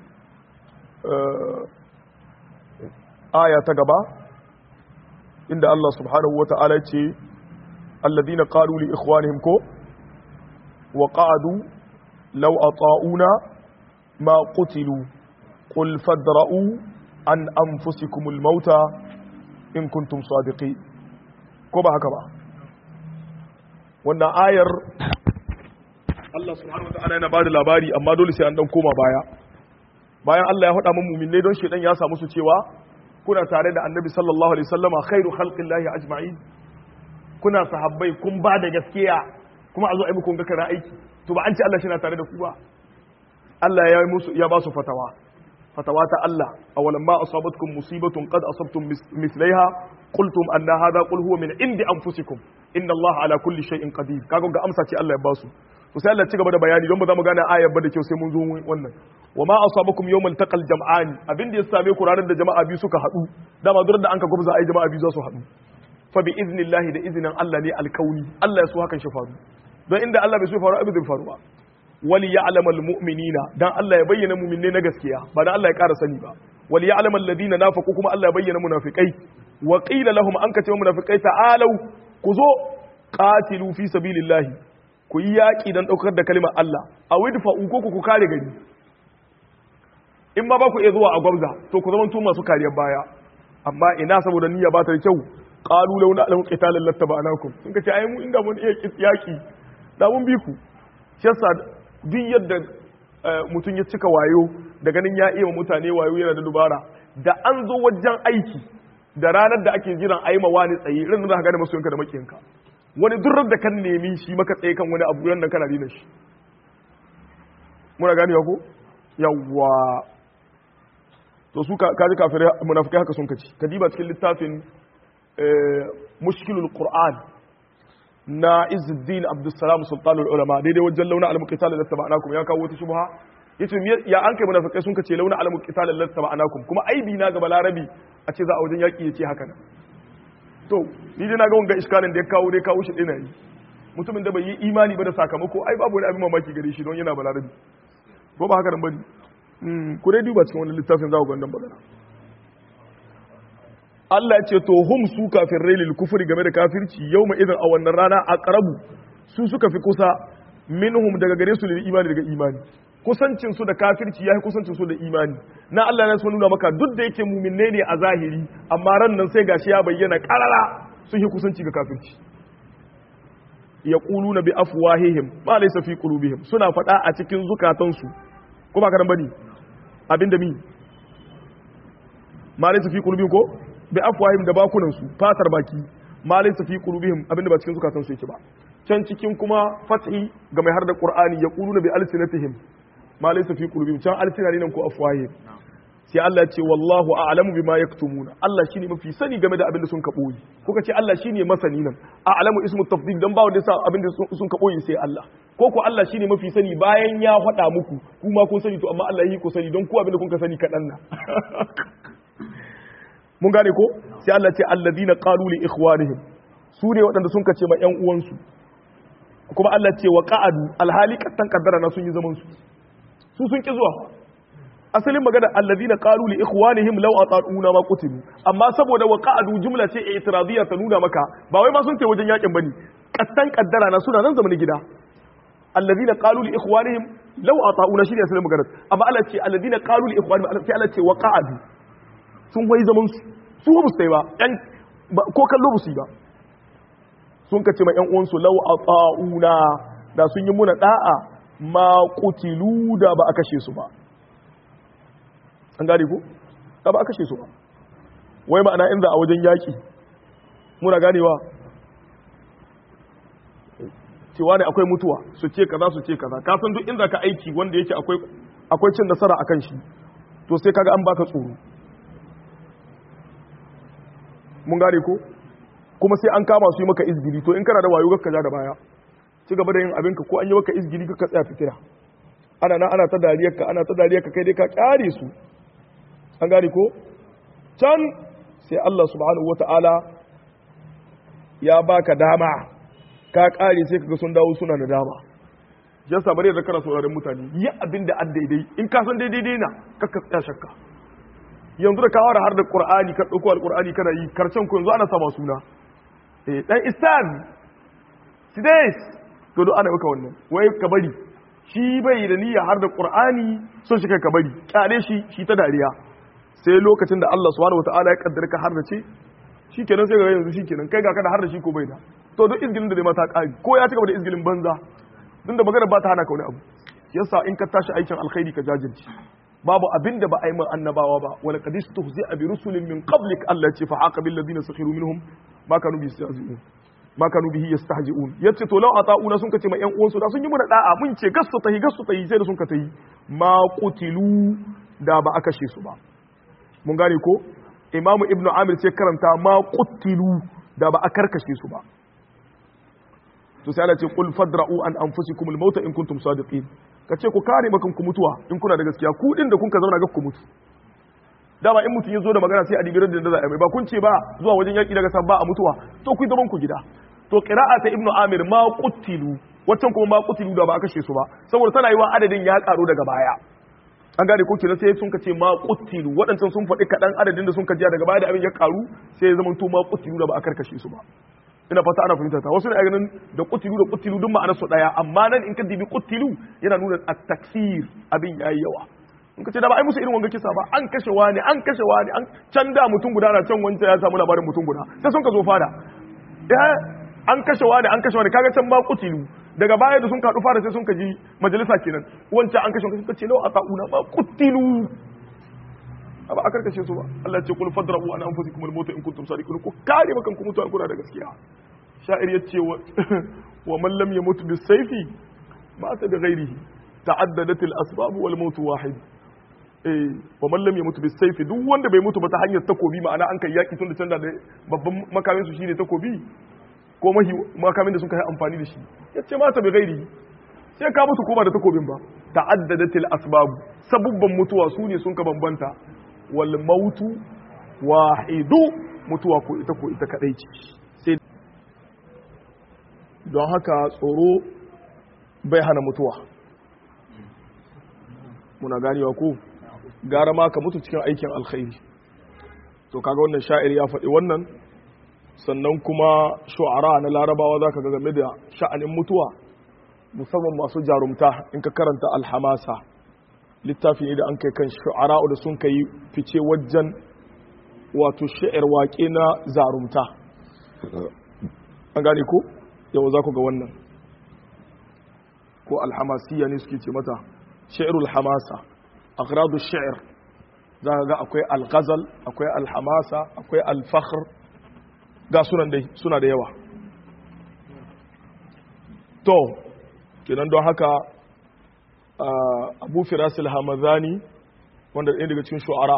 aya ta gaba inda Allah subhanahu wa ta'ala ya ce alladhina qalu li ikhwanihim ko wa qa'adu law ata'una ma qutilu qul fadra'u an anfusikumul mauta in kuntum sadiqin ko ba haka ba wannan ayar Allah subhanahu wataala yana bada labari amma dole sai an dan koma baya bayan Allah ya faɗa mun mu'minai don shedan ya samu su cewa kuna tare da Annabi sallallahu alaihi wasallama khairu khalqillahi ajma'in kuna sahabbai kun ba da gaskiya kuma a zo ai muku ga kana aiki to ba an ce Allah shi na tare da ku ba Allah ya yi musu ya ba su fatawa fatawa ta Allah awalan ma asabatkum musibatun qad asabtum mithlaiha qultum anna hadha qul huwa min indi anfusikum inna Allah ala kulli shay'in qadir kaga ga amsa ce Allah ya basu to sai Allah ya ci gaba da bayani don ba za mu gane ayar ba da kyau sai mun zo wannan wa ma asabakum yawmal taqal jam'ani abin da ya same ku ranar da jama'a biyu suka hadu dama durar da an ka gubza ai jama'a biyu za su hadu fa bi iznillahi da iznin Allah ne alkauni Allah ya so hakan shi faru don inda Allah bai so faru abin zai faru ba wali ya'lamal mu'minina dan Allah ya bayyana mu'minai na gaskiya ba dan Allah ya ƙara sani ba wali ya'lamal ladina nafaqu kuma Allah ya bayyana munafiqai wa qila lahum an kace munafiqai ta'alu ku zo qatilu fi sabilillahi ku yi yaki dan daukar da kalimar Allah a widfa uko ku kare gari in ma ba ku iya zuwa a gwamza to ku zama tun masu kariyar baya amma ina saboda niyya ba ta da kyau qalu law na'lamu qitalan lattaba'nakum sun kace ai mu inda mun iya yaki da mun bi ku shi yasa duk yadda mutum ya cika wayo da ganin ya iya mutane wayo yana da dubara da an zo wajen aiki da ranar da ake jiran aima wani tsaye ran da ka gane masoyinka da makiyanka wani durar da kan nemi shi maka tsaye kan wani abu yanda kana dina shi muna gani ko yawwa to su kaji kafirai munafikai haka sun kaci kadiba cikin littafin mushkilul qur'an na Izzuddin Abdussalam Sultanul Ulama daidai wajen launa al-muqital da tabanakum ya kawo wata shubha yace ya an kai munafikai sun kace launa al-muqital da tabanakum kuma aibi na ga balarabi a ce za a wajen yaki yace haka nan to ni dai na ga wanga iskalin da ya kawo dai kawo shi dina yi mutumin da bai yi imani ba da sakamako ai babu wani abin mamaki gare shi don yana balarabi ko ba haka nan bane mm ku dai duba cikin wannan littafin za ku ga wannan magana Allah ya ce to hum su kafirai lil kufri game da kafirci yawma idan a wannan rana aqrabu su suka fi kusa minhum daga gare su lil imani daga imani kusancin su da kafirci yayi kusancin su da imani na Allah ne sun nuna maka duk da yake mu'minne ne a zahiri amma ran nan sai gashi ya bayyana karara sun yi kusanci ga kafirci yaquluna bi afwahihim ma laysa fi qulubihim suna fada a cikin zukatansu kuma karan bane abinda mi ma laysa fi qulubihim ko bi afwahim da bakunan su fatar baki ma laysa fi qulubihim abinda ba cikin zukatan su yake ba can cikin kuma fathi ga mai har da qur'ani yaquluna bi alsinatihim ma laysa fi qulubihim can alsinani nan ko afwahim sai Allah ya ce wallahu a'lamu bima yaktumuna Allah shine mafi sani game da abinda sun kaboyi kuka ce Allah shine masani nan a'lamu ismu tafdil dan ba wanda sa abinda sun kaboyi sai Allah ko ko Allah shine mafi sani bayan ya faɗa muku kuma kun sani to amma Allah yi ku sani don ku abinda kun ka sani kadan na mun gane ko sai Allah ce alladina qalu li ikhwanihim su ne waɗanda sun kace ma ƴan uwansu kuma Allah ce wa qa'adu alhali kattan kaddara na sun yi zaman su su sun ki zuwa asalin magana alladina qalu li ikhwanihim law ata'una ma qutilu amma saboda wa qa'adu jumla ce i'tiradiyya ta nuna maka ba wai ma sun ce wajen yakin bane kattan kaddara na suna nan zamanin gida alladhina qalu li ikhwanihim law ata'una shi ne sai magana amma Allah ce alladhina qalu li ikhwanihim sai Allah ce waqa'u sun wai zaman su su ba su sai ba yan ko kallo ba su ba sun kace ma yan uwan su law ata'una da sun yi muna da'a ma qutilu da ba a kashe su ba an gane ko da ba a kashe su ba wai ma'ana inda a wajen yaki muna ganewa cewa ne akwai mutuwa su ce kaza su ce kaza ka san duk inda ka aiki wanda yake akwai akwai cin nasara akan shi to sai kaga an baka tsoro mun gane ko kuma sai an kama su yi maka izgili to in kana da wayo ka ja da baya ci gaba da yin abin ka ko an yi maka izgili ka tsaya fitira ana na ana ta dariyar ka ana ta dariyar ka kai dai ka kyare su an gane ko can sai Allah subhanahu wataala ya baka dama ka kare sai kaga sun dawo suna da dama ya samu da kana sauraron mutane yi abin da an daidai in ka san daidai na kakka tsaya shakka yanzu da ka fara har da qur'ani ka dauko alqur'ani kana yi karcen ku yanzu ana sama suna eh dan istan sides to do ana maka wannan wai ka bari shi bai da niyya har da qur'ani so shi kai ka bari kyale shi shi ta dariya sai lokacin da Allah subhanahu wataala ya kaddara ka har da ce shikenan sai ga yanzu shikenan kai ga ka da har da shi ko bai da to duk izgilin da zai mata ƙari ko ya cigaba da izgilin banza tun da magana ba ta hana ka wani abu yasa in ka tashi aikin alkhairi ka jajirce babu abin da ba a yi min annabawa ba wala qad istuhzi'a bi rusulin min qablik Allah ce fa haqa bil ladina sakhiru minhum ma kanu bi yastahzi'un ma kanu bihi yastahzi'un yace to law ata'una sun kace ma ƴan uwansu da sun yi muna da'a mun ce gasu tahi gasu tahi sai da sun ka tahi ma qutilu da ba a kashe su ba mun gane ko imamu ibnu amir ce karanta ma qutilu da ba a karkashe su ba to sai Allah ce qul fadra'u an anfusikum al-maut in kuntum sadiqin kace ku kare makan ku mutuwa in kuna da gaskiya ku din da kun ka zauna ga ku mutu dama in mutun yazo da magana sai a dibirar da za a mai ba kun ce ba zuwa wajen yaki daga sabba a mutuwa to ku zaman ku gida to qira'a ta ibnu amir ma qutilu waccan kuma ma qutilu da ba aka kashe su ba saboda tana yiwa adadin ya karo daga baya an gane ko kenan sai sun kace ma qutilu wadancan sun faɗi kadan adadin da sun kajiya daga baya da abin ya karu sai ya zama to ma qutilu da ba aka kashe su ba ina fata ana fahimta ta wasu ne ganin da kutilu da kutilu duk ma'anar su daya amma nan in ka dibi kutilu yana nuna at-taksir abin yayi yawa in ka ce da ba ai musu irin wanga kisa ba an kashe wani an kashe wani an can da mutum guda na can wancan ya samu labarin mutum guda sai sun ka zo fada eh an kashe wani an kashe wani kaga can ba kutilu daga baya da sun ka fara sai sun ka ji majalisa kenan wancan an kashe wani suka ce law ata'una ma kutilu ba a karkashe su ba Allah ce kul fadra'u an anfusikum al-maut in kuntum sadiqin ku kare makan ku mutuwa kuna da gaskiya sha'ir yace wa man lam yamut bis sayfi mata bi ghairihi ta'addadat al-asbab wal maut wahid eh wa man lam yamut bis sayfi duk wanda bai mutu ba ta hanyar takobi ma'ana an kai yaki tun da canza da babban makamin su shine takobi ko mahi makamin da sun kai amfani da shi yace mata bi ghairihi sai ka mutu ko ba da takobin ba ta'addadat al-asbab sabubban mutuwa su ne sun ka bambanta wal mautu wahidu mutuwa ko ita ko ita kadai ce sai don haka tsoro bai hana mutuwa muna ganewa ko gara ma ka mutu cikin aikin alkhairi to kaga wannan sha'ir ya faɗi wannan sannan kuma shu'ara na larabawa zaka ga game da sha'anin mutuwa musamman masu jarumta in ka karanta alhamasa littafi ne da an kai kan shu'ara'u da sun kai fice wajen wato sha'ir waƙe na zarumta an gane ko yau za ku ga wannan ko alhamasiya ne suke ce mata sha'irul hamasa agradu sha'ir za ka ga akwai alghazal akwai alhamasa akwai alfakhr ga sunan dai suna da yawa to kenan don haka abu firasil hamazani wanda ɗaya daga cikin shu'ara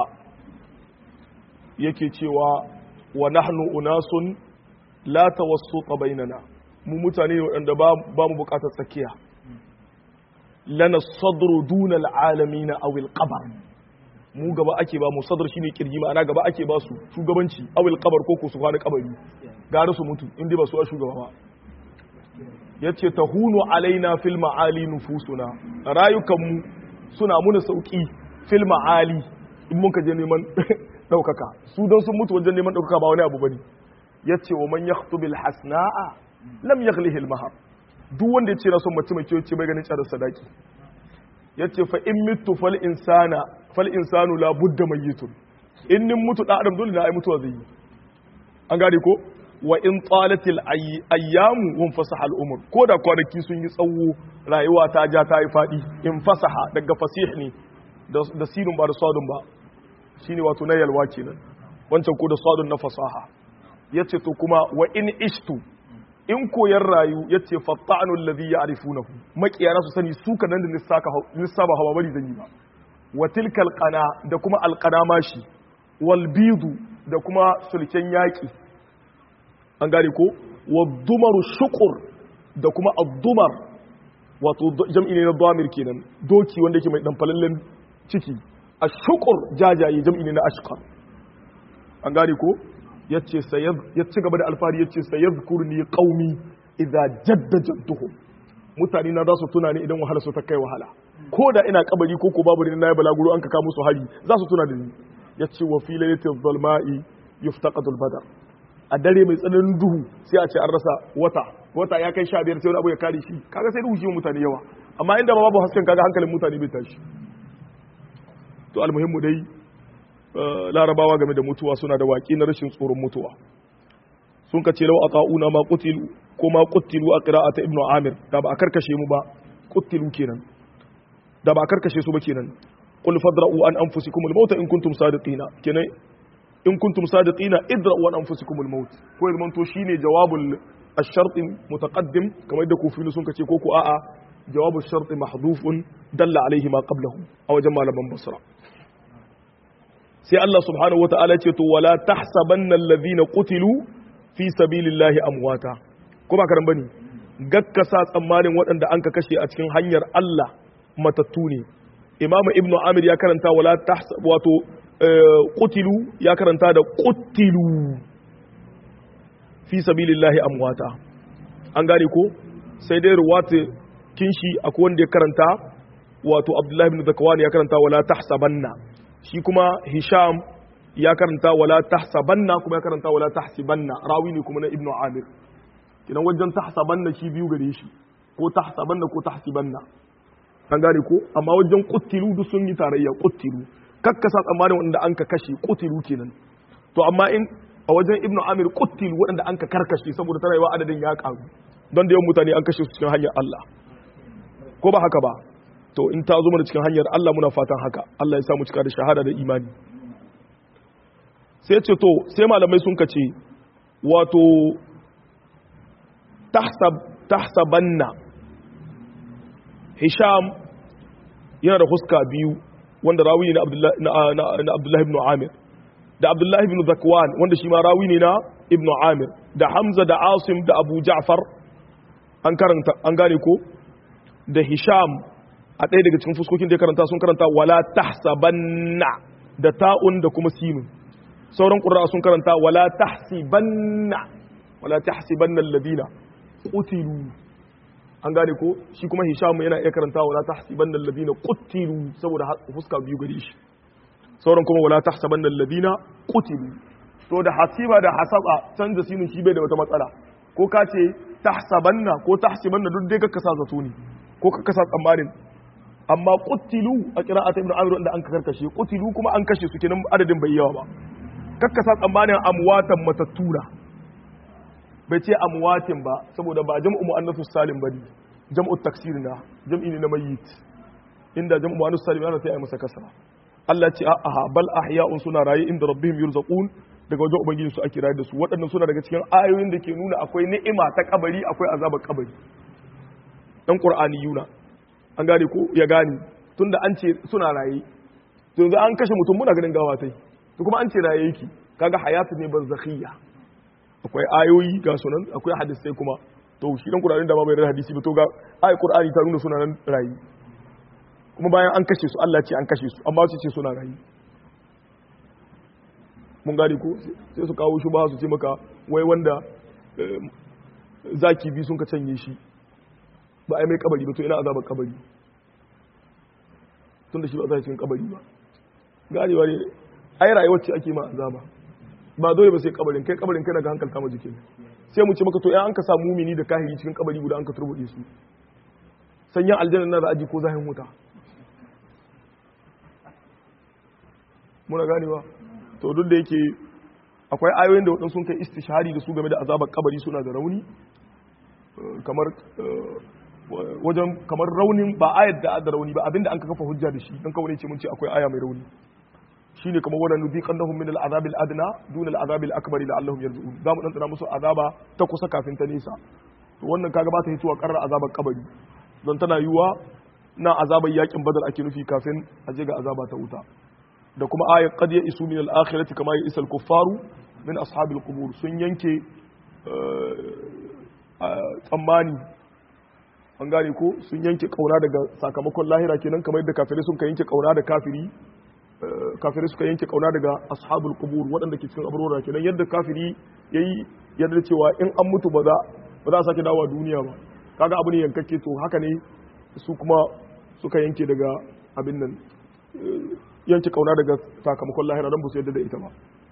yake cewa wa nahnu unasun la tawassuta bainana mu mutane waɗanda ba mu buƙatar tsakiya lana sadru duna alalamin aw alqabar mu gaba ake ba mu sadr shine kirji ma'ana gaba ake ba su shugabanci aw alqabar ko ko su kwana kabari gara su mutu inda ba su a shugaba ba yace tahunu alaina fil ma'ali nufusuna rayukanmu suna muna sauki fil ma'ali in mun ka je neman daukaka su don sun mutu wajen neman daukaka ba wani abu bane yace wa man yakhtubil hasna'a lam yaghlihi al-mahar duk wanda ya ce na son mace mai kyau ce bai ganin tsadar sadaki yace fa in mitu fal insana fal insanu la budda mayyitun in nin mutu da adam dole na ai mutuwa zai yi an gane ko wa in talatil ayyamu wa fasaha al-umr ko da kwanaki sun yi tsawo rayuwa ta ja ta yi fadi in fasaha daga fasih ne da sinun ba da sadun ba shine wato na yalwa kenan wancan ko da sadun na fasaha yace to kuma wa in ishtu in koyar rayu yace fatta'nu alladhi ya'rifunahu makiyara su sani su kanan da lissaka lissaba hawa bari zan yi ba wa tilkal qana da kuma alqana mashi wal bidu da kuma sulken yaki an gane ko wadumaru shukur da kuma addumar wato jam'i ne na damir kenan doki wanda yake mai dan falallen ciki ashukur jajaye jam'i ne na ashqar an gane ko yace sayad ya ci gaba da alfari yace sayadhkurni qaumi idza jadda jadduhum mutane na za su tuna ni idan wahala su ta kai wahala ko da ina kabari ko ko babu ne na ya balaguro an ka musu hari za su tuna da ni yace wa fi laylatil zalma'i yuftaqadu al-badr a dare mai tsananin duhu sai a ce an rasa wata wata ya kai sha biyar sai wani abu ya kare shi kaga sai duhu shi mutane yawa amma inda babu hasken kaga hankalin mutane bai tashi to almuhimmu dai larabawa game da mutuwa suna da waƙi na rashin tsoron mutuwa sun ka ce lau a ƙa'una ma qutilu ko ma qutilu a qira'ata ibnu amir da ba a karkashe mu ba qutilu kenan da ba a karkashe su ba kenan qul fadra'u an anfusikum al-mauta in kuntum sadiqina kenan in kuntum sadiqina idra'u an anfusikum al-maut ko yanzu to shine jawabul ash-shart mutaqaddim kamar da kufilu sun kace ko ko a'a jawabu ash-shart mahdhufun dalla alayhi ma qablahu aw jama'a malaman basra sai Allah subhanahu wata'ala ce to wala tahsabanna alladhina qutilu fi sabilillahi amwata ko ba karan bane gakkasa tsammanin waɗanda anka kashe a cikin hanyar Allah matattu ne imamu ibnu amir ya karanta wala tahsab wato qutilu ya karanta da qutilu fi sabilillahi amwata an gane ko sai dai ruwatu kinshi akwai wanda ya karanta wato abdullahi ibn zakwan ya karanta wala tahsabanna shi kuma hisham ya karanta wala tahsabanna kuma ya karanta wala tahsibanna rawi ne kuma na ibnu amir kinan wajen tahsabanna shi biyu gare shi ko tahsabanna ko tahsibanna an gane ko amma wajen qutilu duk sun yi tarayya qutilu kakkasa tsammanin wanda an ka kashe qutilu kenan to amma in a wajen ibnu amir qutilu wanda an ka karkashe saboda tarayewa adadin ya karu don da yawan mutane an kashe su cikin hanyar Allah ko ba haka ba to in ta zo mana cikin hanyar Allah muna fatan haka Allah ya samu cika da shahada da imani sai ce to sai malamai sun kace wato tahsab tahsabanna Hisham yana da huska biyu wanda rawi ne na Abdullahi ibn Amir da Abdullahi ibn Zakwan wanda shi ma rawi ne na Ibn Amir da Hamza da Asim da Abu Ja'far an karanta an gane ko da Hisham a ɗaya daga cikin fuskokin da ya karanta sun karanta wala tahsabanna da ta'un da kuma sinun sauran qurra sun karanta wala tahsibanna wala tahsibanna alladina qutilu an gane ko shi kuma Hisham yana iya karanta wala tahsibanna alladina qutilu saboda fuska biyu gare shi sauran kuma wala tahsabanna alladina qutilu to da hasiba da hasaba canza sinun shi bai da wata matsala ko ka ce tahsabanna ko tahsibanna duk dai kakka sa zato ne ko kakka sa tsammanin amma qutilu a qira'at ibn amir wanda an ka karkashe qutilu kuma an kashe su kenan adadin bai yawa ba kakka sa tsammanin amwatan matattura bai ce amwatin ba saboda ba jam'u muannathus salim bane jam'u taksir na jam'i ne na mayyit inda jam'u muannathus salim yana sai ai masa kasra Allah ce a'a bal ahya'un suna raye inda rabbihim yurzaqun daga wajen ubangiji su ake raye da su waɗannan suna daga cikin ayoyin da ke nuna akwai ni'ima ta kabari akwai azabar kabari dan qur'aniyuna an gane ko ya gane tunda an ce suna raye to yanzu an kashe mutum muna ganin gawa tai to kuma an ce raye yake kaga hayatu ne barzakhiyya akwai ayoyi ga sunan akwai hadisai kuma to shi dan qur'ani da ba bai da hadisi ba to ga ayi qur'ani ta nuna suna nan raye kuma bayan an kashe su Allah ce an kashe su amma su ce suna raye mun gane ko sai su kawo shi ba su ce maka wai wanda zaki bi sun ka canye shi ba ai mai kabari ba to ina azabar kabari tunda shi ba za cikin kabari ba gane ba ne ai rayuwar ce ake ma azaba ba dole ba sai kabarin kai kabarin kai daga hankalta ma jikin sai mu ce maka to in an ka sa mumini da kahiri cikin kabari guda an ka turbude su sanyan aljanna na da aji ko zahin wuta muna ganewa to duk da yake akwai ayoyin da waɗansu sun kai istishhari da su game da azabar kabari suna da rauni kamar wajen kamar raunin ba ayat da da rauni ba abinda an ka kafa hujja da shi dan kawai ce mun ce akwai aya mai rauni shine kamar wannan nudiqannahum min al-azab al-adna dun al-azab al-akbar la'allahum yarji'un zamu dan tsara musu azaba ta kusa kafin ta nesa to wannan kaga ba ta hituwa karar azabar kabari don tana yiwa na azabar yakin badar ake nufi kafin a je ga azaba ta wuta da kuma ayat qad ya'isu min al-akhirati kama ya'isa al-kuffaru min ashabil qubur sun yanke tsammani an gane ko sun yanke kauna daga sakamakon lahira kenan kamar yadda kafirai sun ka yanke kauna da kafiri kafirai suka yanke kauna daga ashabul qubur waɗanda ke cikin abrora kenan yadda kafiri yayi yadda cewa in an mutu ba za ba za a sake dawowa duniya ba kaga abu ne yankakke to haka ne su kuma suka yanke daga abin nan yanke kauna daga sakamakon lahira don ba su yadda da ita ba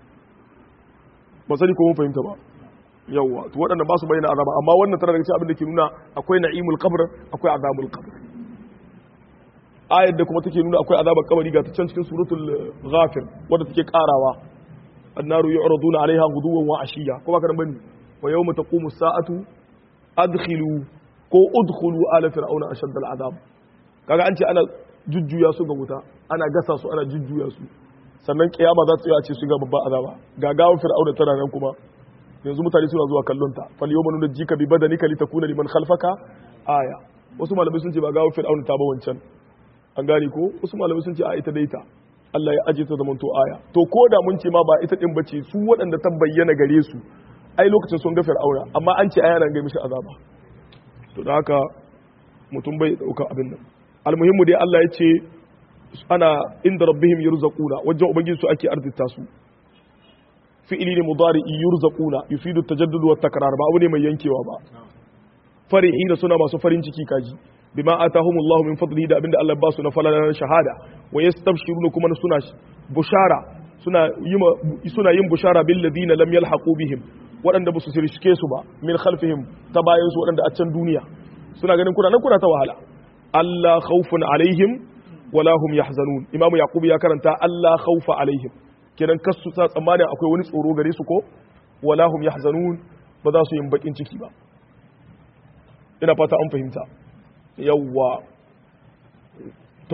ba sani ko mun fahimta ba yawwa to waɗanda ba su bayyana azaba amma wannan tana daga cikin abin da ke nuna akwai na'imul qabr akwai azabul qabr ayat da kuma take nuna akwai azabar kabari ga ta can cikin suratul ghafir wadda take karawa annaru yu'raduna 'alayha ghuduwan wa 'ashiya ko baka dan bane wa yawma taqumu as-sa'atu adkhilu ko udkhulu ala fir'auna ashadda al-'adab kaga an ce ana jujjuya su ga wuta ana gasa su ana jujjuya su sannan kiyama za ta tsaya a ce su ga babban azaba ga gawar fir'auna tana nan kuma yanzu mutane suna zuwa kallon ta fal yawma nunjika bi badanika litakuna liman khalfaka aya wasu malamai sun ce ba gawar fir'auna ta ba wancan an gane ko wasu malamai sun ce a ita daita Allah ya aje ta zaman to aya to ko da mun ce ma ba ita din bace su waɗanda ta bayyana gare su ai lokacin sun ga fir'auna amma an ce aya nan ga mishi azaba to da haka mutum bai dauka abin nan almuhimmu dai Allah ya ce ana inda rabbihim yurzaquna wajen ubangiji su ake arzita su fi'ili ne mudari'i yurzaquna yufidu tajaddud wa takrar ba abu ne mai yankewa ba farihina suna masu farin ciki kaji bima atahumullahu min fadlihi da abinda Allah ba su na falalar shahada wa yastabshiruna kuma suna bushara suna yima suna yin bushara bil ladina lam yalhaqu bihim wadanda basu shirke su ba min khalfihim ta bayan su wadanda a can duniya suna ganin kuna nan kuna ta wahala Allah khawfun alaihim wala hum yahzanun imamu yaqub ya karanta Allah khawfa alaihim kenan kasu ta tsammanin akwai wani tsoro gare su ko wala hum yahzanun ba za su yin bakin ciki ba ina fata an fahimta yawwa to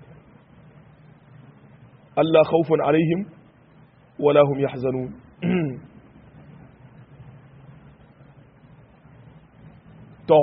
Allah khawfun alaihim wala hum yahzanun to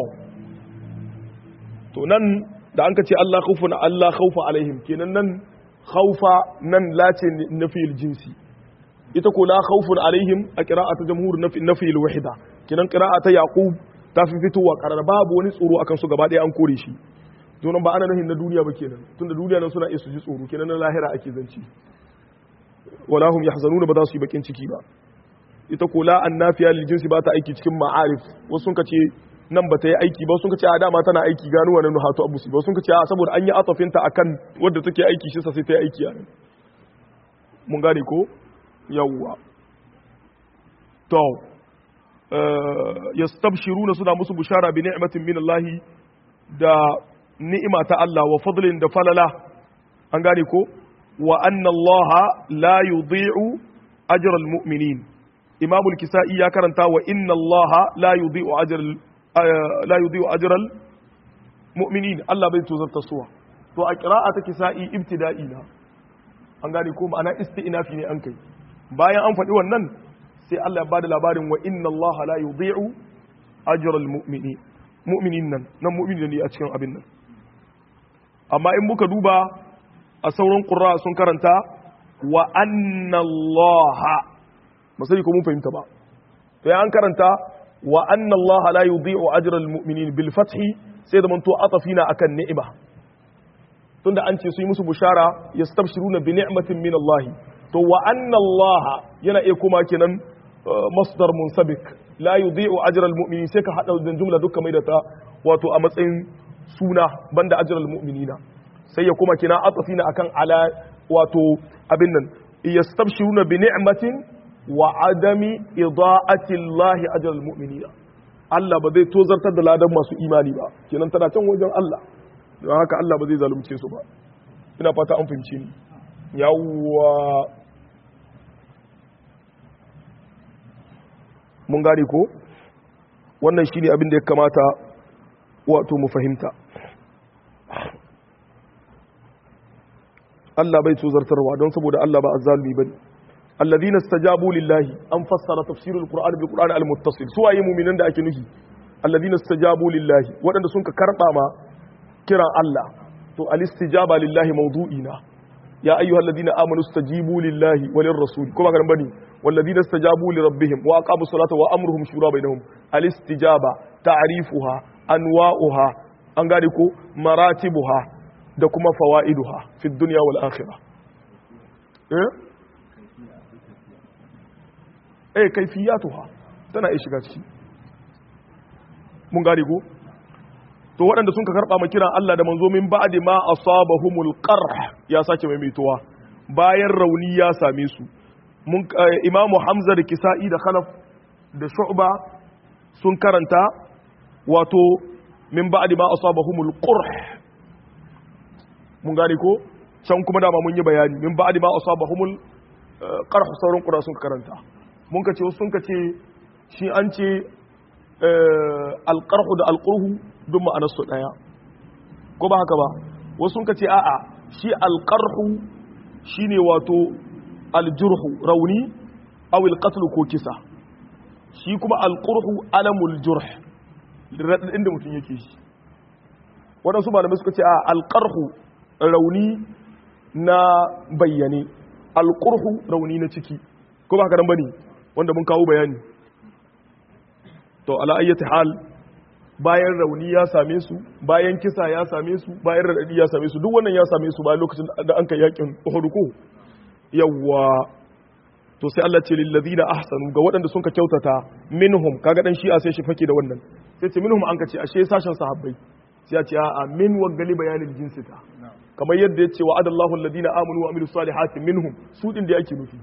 to nan da an ka ce Allah khawfun Allah khawfa alaihim kenan nan khawfa nan lace nafil jinsi ita ko la khawfun alaihim a qira'atu jamhur nafi nafil wahida kenan qira'atu yaqub ta fi fitowa karar babu wani tsoro akan su gaba ɗaya an kore shi domin ba ana nahin na duniya ba kenan tunda duniya nan suna iya su ji tsoro kenan na lahira ake zanci wala hum yahzanuna ba za su yi bakin ciki ba ita ko la annafiya lil jinsi ba ta aiki cikin ma'arif wasu sun kace nan ba ta yi aiki ba sun kace a dama tana aiki gano wannan nuhatu abusi ba sun kace a saboda an yi atafin ta akan wadda take aiki shi sai ta yi aiki a nan mun gane ko yawwa to yastabshiruna suna musu bushara bi ni'matin min Allah da ni'ima ta Allah wa fadlin da falala an gane ko wa anna Allah la yudhi'u ajra al-mu'minin Imam al-Kisa'i ya karanta wa inna Allah la yudhi'u ajra la yudhi'u ajra al-mu'minin Allah bai tozarta suwa to a qira'a ta Kisa'i ibtida'i na an gane ko ma'ana isti'nafi ne an kai bayan an faɗi wannan sai Allah ya bada labarin wa inna Allah la yudhi'u ajral mu'minin mu'minin nan nan mu'minin ne a cikin abin nan amma in muka duba a sauran qurra sun karanta wa anna Allah masali ko mun fahimta ba to ya an karanta wa anna Allah la yudhi'u ajral mu'minin bil fathi sai da manto atafina akan ni'ima tunda an ce su yi musu bushara yastabshiruna bi ni'matin min Allah to wa anna Allah yana iya kuma kenan masdar munsabik la yudhi'u ajral mu'minin sai ka hada da jumla dukkan mai da ta wato a matsayin suna banda ajral mu'minina sai ya kuma kina atafina akan ala wato abin nan yastabshiruna bi ni'matin wa adami ida'ati Allah ajral mu'minina Allah ba zai tozartar da ladan masu imani ba kenan tana can wajen Allah don haka Allah ba zai zalunce su ba ina fata an fahimce ni yawwa mun gane ko wannan shine abin da ya kamata wato mu fahimta Allah bai tozartarwa don saboda Allah ba azzalimi bane alladhina istajabu lillahi an fassara tafsirul qur'an bil qur'an al muttasil su waye mu'minan da ake nufi alladhina istajabu lillahi wadanda sun ka karba ma kiran Allah to al istijaba lillahi mawdu'ina ya ayyuhalladhina amanu istajibu lillahi walir rasul kuma ga bane walladhina istajabu li rabbihim wa aqamus salata wa amruhum shura bainahum al istijaba ta'rifuha anwa'uha an gane ko maratibuha da kuma fawaiduha fi dunya wal akhirah eh eh kaifiyatuha tana iya shiga ciki mun gane ko to waɗanda sun ka karɓa ma kiran Allah da manzo min ba'di ma asabahumul qarh ya sake maimaituwa bayan rauni ya same su mun imamu Hamza da Kisa'i da Khalaf da Shu'ba sun karanta wato min ba'di ma asabahumul qurh mun gane ko can kuma dama mun yi bayani min ba'di ma asabahumul qarh sauran qura sun karanta mun ka ce wasu sun ka ce shi an ce alƙarhu da alƙurhu duk ma'anarsu ɗaya ko ba haka ba wasu sun ka ce a'a shi alƙarhu shi ne wato aljurhu rauni awil qatlu ko kisa shi kuma alƙurhu alamul jurh raɗaɗin da mutum yake shi waɗansu malamai suka ce a alƙarhu rauni na bayyane alƙurhu rauni na ciki ko ba haka nan bane wanda mun kawo bayani to ala ayyati hal bayan rauni ya same su bayan kisa ya same su bayan radadi ya same su duk wannan ya same su bayan lokacin da an kai yakin Uhud ko yawa to sai Allah ce lil ladina ahsanu ga waɗanda sun ka kyautata minhum kaga dan shi'a sai shi fake da wannan sai ce minhum an ka ce ashe sashen sahabbai sai ya ce a min wa gali bayanin jinsita kamar yadda ya ce wa adallahu alladina amanu wa amilus salihati minhum su din da yake nufi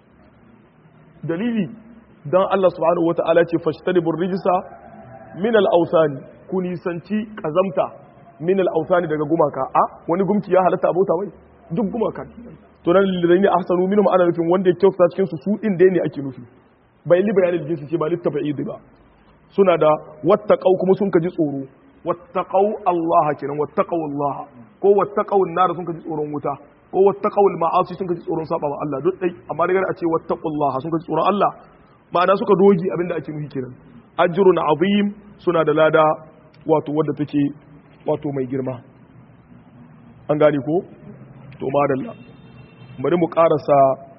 dalili dan Allah subhanahu wata'ala ce fashtanibur rijsa min al-awsani ku nisanci kazamta min al-awsani daga gumaka a wani gumki ya halatta abota wai duk gumaka to nan lillahi ahsanu minhum ana nufin wanda ya kyauta cikin su su din da ne ake nufi bai li bayanin jinsi ce ba littabi'id ba suna da wattaqau kuma sun kaji tsoro wattaqau Allah kenan wattaqau Allah ko wattaqau an-nar sun kaji tsoron wuta ko wattaqau al-ma'asi sun kaji tsoron saba wa Allah duk dai amma daga a ce wattaqullaha sun kaji tsoron Allah ma'ana suka dogi abinda ake nufi kenan ajrun azim suna da lada wato wadda take wato mai girma an gane ko to madalla bari mu karasa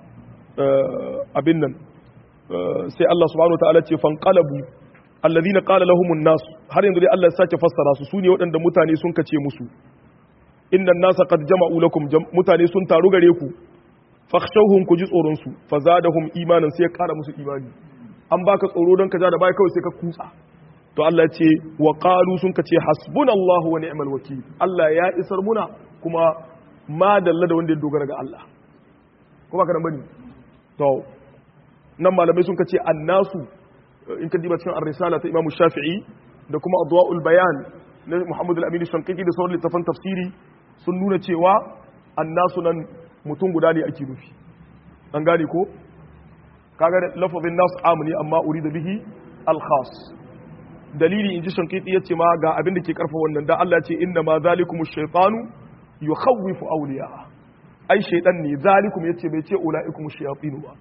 abin nan sai Allah subhanahu wataala ce fanqalabu alladhina qala lahumun nas har yanzu dai Allah ya sake fassara su sune waɗanda mutane sun kace musu innan nasa qad jama'u lakum mutane sun taru gare ku fakhshawhum ku ji tsoron su fazadahum imanan sai ya kara musu imani an baka tsoro don ka ja da bai kawai sai ka kutsa to Allah ce wa qalu sun kace hasbunallahu wa ni'mal wakeel Allah ya isar muna kuma ma dalla da wanda ya dogara ga Allah kuma ka dan bane to nan malamai sun kace annasu in ka diba cikin ar-risala ta Imam Shafi'i da kuma adwa'ul bayan na Muhammad al-Amin Shankiki da sauran littafan tafsiri sun nuna cewa annasu nan mutum guda ne ake nufi an gane ko kaga lafazin nas amni amma urida bihi al-khas dalili inji shankiti yace ma ga abin da ke karfa wannan dan Allah ya ce inna ma zalikumush shaytanu yukhawwifu awliya ai shaytan ne zalikum yace bai ce ulaikumush shayatin ba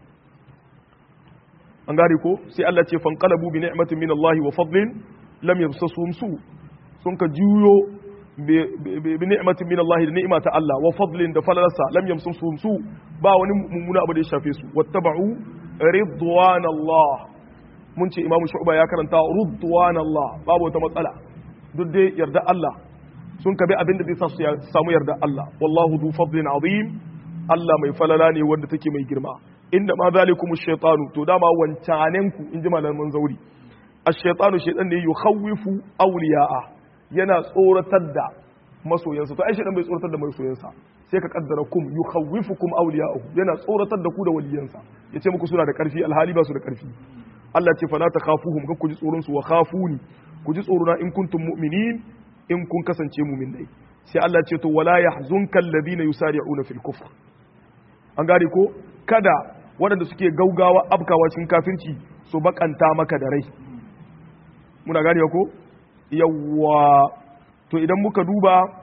an gane ko sai Allah ce fanqalabu bi ni'matin min Allah wa fadlin lam yamsasuhum su sun ka juyo bi ni'matin min Allah da ni'ima ta Allah wa fadlin da falalasa lam yamsasuhum su ba wani mummuna abu da ya shafe su wattaba'u ridwan Allah mun ce imamu shu'ba ya karanta ridwan Allah babu wata matsala duk dai yarda Allah sun kabe abin da zai sa su samu yarda Allah wallahu du fadlin azim Allah mai falala ne wanda take mai girma inda ma zalikumu shaytanu to dama wancanen ku inji malaman zauri ash-shaytanu shaytan ne yukhawwifu awliya'a yana tsoratar da masoyansa to ai shaytan bai tsoratar da masoyansa sai ka kaddara kum yukhawwifukum awliya'uhu yana tsoratar da ku da waliyansa yace muku suna da karfi alhali ba su da karfi Allah ce fala takhafuhum ka ku ji tsoron su wa khafuni ku ji tsoro na in kuntum mu'minin in kun kasance mu'minai sai Allah ce to wala yahzunka alladhina yusari'una fil kufr an gane ko kada waɗanda suke gaugawa abkawa cikin kafirci su bakanta maka da rai muna gane ko yawwa to idan muka duba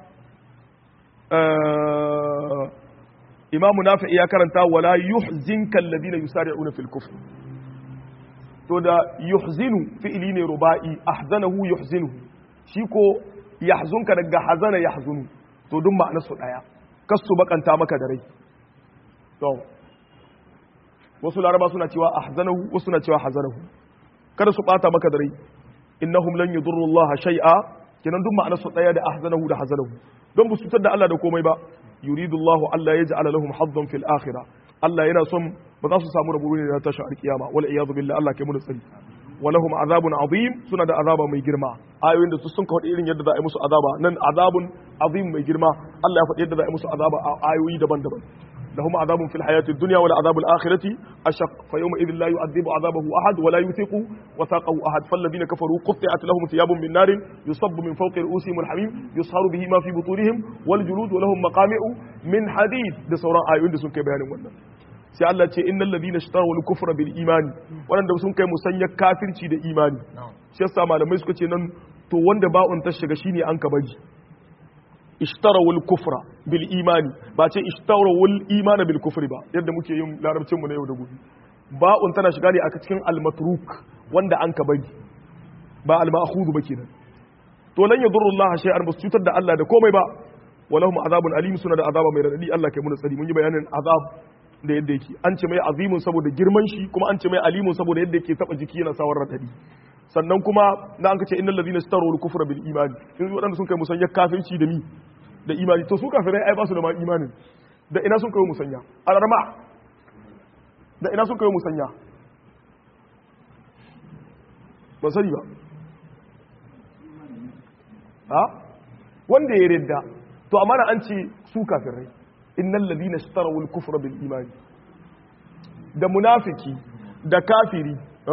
imamu nafi ya karanta wala yuhzinka alladhina yusari'una fil kufr to da yuhzinu fi'li ne ruba'i ahzanahu yuhzinuhu shi ko yahzunka daga hazana yahzunu to duk ma'anar su daya kasu bakanta maka da rai to wasu laraba suna cewa ahzanahu wasu suna cewa hazanahu kada su bata maka da rai innahum lan yudurru Allah shay'a kenan duk ma'anar su daya da ahzanahu da hazanahu don bu cutar da Allah da komai ba yuridu Allah Allah yaj'ala lahum haddan fil akhirah Allah yana son ba za su samu rabo ne na tashin alkiyama wal iyadu billah Allah kai mu da tsari walahum azabun azim suna da azaba mai girma ayoyin da su sun kawo irin yadda za a yi musu azaba nan azabun azim mai girma Allah ya faɗi yadda za a yi musu azaba a ayoyi daban-daban lahum azabun fil hayati dunya wal azabul akhirati ashaq fa yawma idhin la yu'adhibu azabahu ahad wa la yuthiqu wathaqahu ahad fal ladina kafaru qutti'at lahum thiyabun min narin yusabbu min fawqi ru'usihim al hamim yusharu bihi ma fi butunihim wal julud wa lahum maqami'u min hadid da sauran ayoyin da sun kai bayanin wannan sai Allah ce innal ladina ishtaraw al-kufra bil imani wanda sun kai musanya kafirci da imani shi yasa malamai suka ce nan to wanda ba'un ta shiga shine an ka bari ishtaraw al-kufra bil imani ba ce ishtaraw al-imana bil kufri ba yadda muke yin larabcin mu na yau da gobe ba'un tana shiga ne a cikin al-matruk wanda an ka bari ba al-ma'khudh ba kenan to lan yadurru Allah shay'an bas cutar da Allah da komai ba walahum azabun alim suna da azaba mai radadi Allah kai mu tsari mun yi bayanin azab da yadda yake an ce mai azimun saboda girman shi kuma an ce mai alimun saboda yadda yake taba jiki yana sawar radadi sannan kuma na an kace innal ladina staru al-kufra bil iman in wadanda sun kai musanya kafirci da ni da imani to su kafirai ai ba su da ma imanin da ina sun kai musanya alarma da ina sun kai musanya ba sani ba ha wanda ya redda to amana an ce su kafirai innal ladina ishtaraw al-kufra bil iman da munafiki da kafiri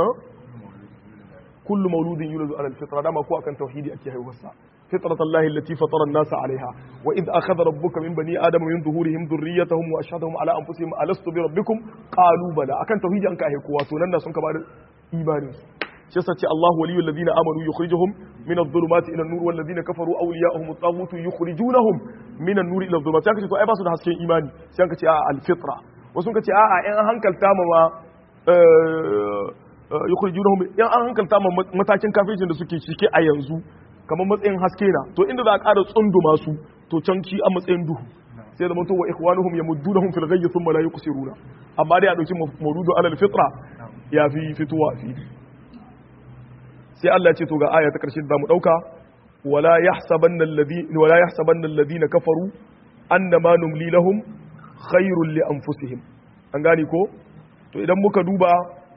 kullu mauludin yuladu ala al-fitra dama ko akan tauhidi ake haihuwarsa fitrat Allah allati fatara an-nas alaiha wa id akhadha rabbuka min bani adama min zuhurihim dhurriyyatahum wa ashhadahum ala anfusihim alastu bi rabbikum qalu bala akan tauhidi an ka haihuwa to nan da sun ka ba imanin shi yasa ce Allahu waliyul ladina amanu yukhrijuhum min adh-dhulumati ila an-nur wal ladina kafaru awliya'uhum at-taghut yukhrijunahum min an-nur ila adh-dhulumati kace to ai ba su da hasken imani sai ka ce a al-fitra wasu ka ce a a in an hankalta ma ma yukhrijunahum in an hankalta ma matakin kafircin da suke cike a yanzu kamar matsayin haske na to inda za a ƙara tsunduma su to can ki a matsayin duhu sai da mutu wa ikhwanuhum yamuddunahum fil ghayyi thumma la yuqsiruna amma dai a dauki mawdudu ala al-fitra ya fi fituwa fi sai Allah ya ce to ga aya ta karshe da zamu dauka wala yahsabanna alladhina wala yahsabanna alladhina kafaru annama numli lahum khairul li anfusihim an gane ko to idan muka duba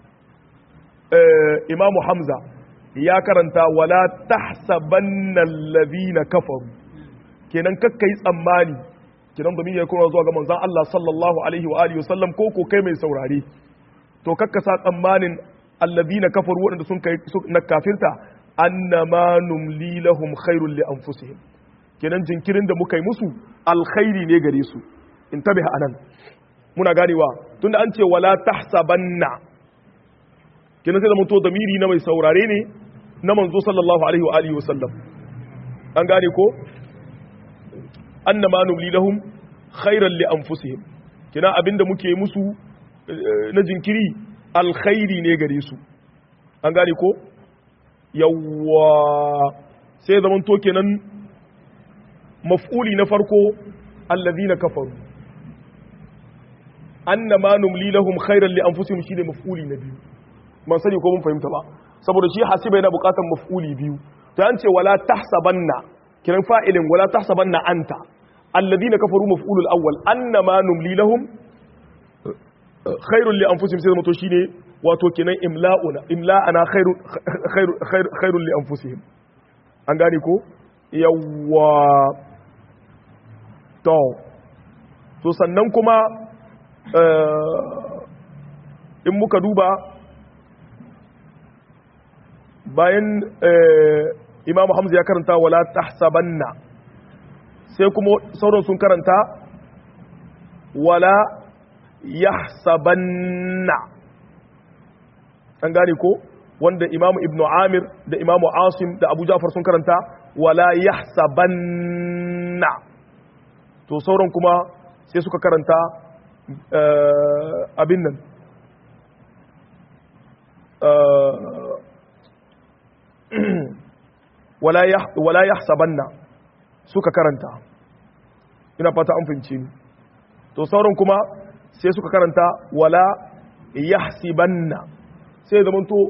Imam Hamza ya karanta wala tahsabanna alladhina kafaru kenan kakkai tsammani kenan da ya kuma zuwa ga manzon Allah sallallahu alaihi wa alihi wasallam ko ko kai mai saurare to kakka sa tsammanin alladhina kafaru wadanda sun kai na kafirta annama numli lahum khairul li anfusihim kenan jinkirin da muka yi musu alkhairi ne gare su intabi anan muna ganewa tunda an ce wala tahsabanna kenan sai da mutu damiri na mai saurare ne na manzo sallallahu alaihi wa alihi wasallam an gane ko annama numli lahum khairan li anfusihim kenan abinda muke musu na jinkiri alkhairi ne gare su an gane ko yawwa sai zaman to kenan maf'uli na farko alladhina kafaru annama numli lahum khairan li anfusihim shine maf'uli na biyu ban sani ko mun fahimta ba saboda shi hasiba yana bukatar maf'uli biyu to an ce wala tahsabanna kiran fa'ilin wala tahsabanna anta alladhina kafaru maf'ulul awwal annama numli lahum khairul li anfusihim sai muto shine wato kenan imla'una imla'ana khairu khairu khairul li anfusihim an gane ko yawwa to to sannan kuma in muka duba bayan imamu hamza ya karanta wala tahsabanna sai kuma sauran sun karanta wala yahsabanna an gane ko wanda imamu ibnu amir da imamu asim da abu jafar sun karanta wala yahsabanna to sauran kuma sai suka karanta abin nan wala yahsabanna suka karanta ina fata an fahimci ni to sauran kuma sai suka karanta wala yahsibanna sai zaman to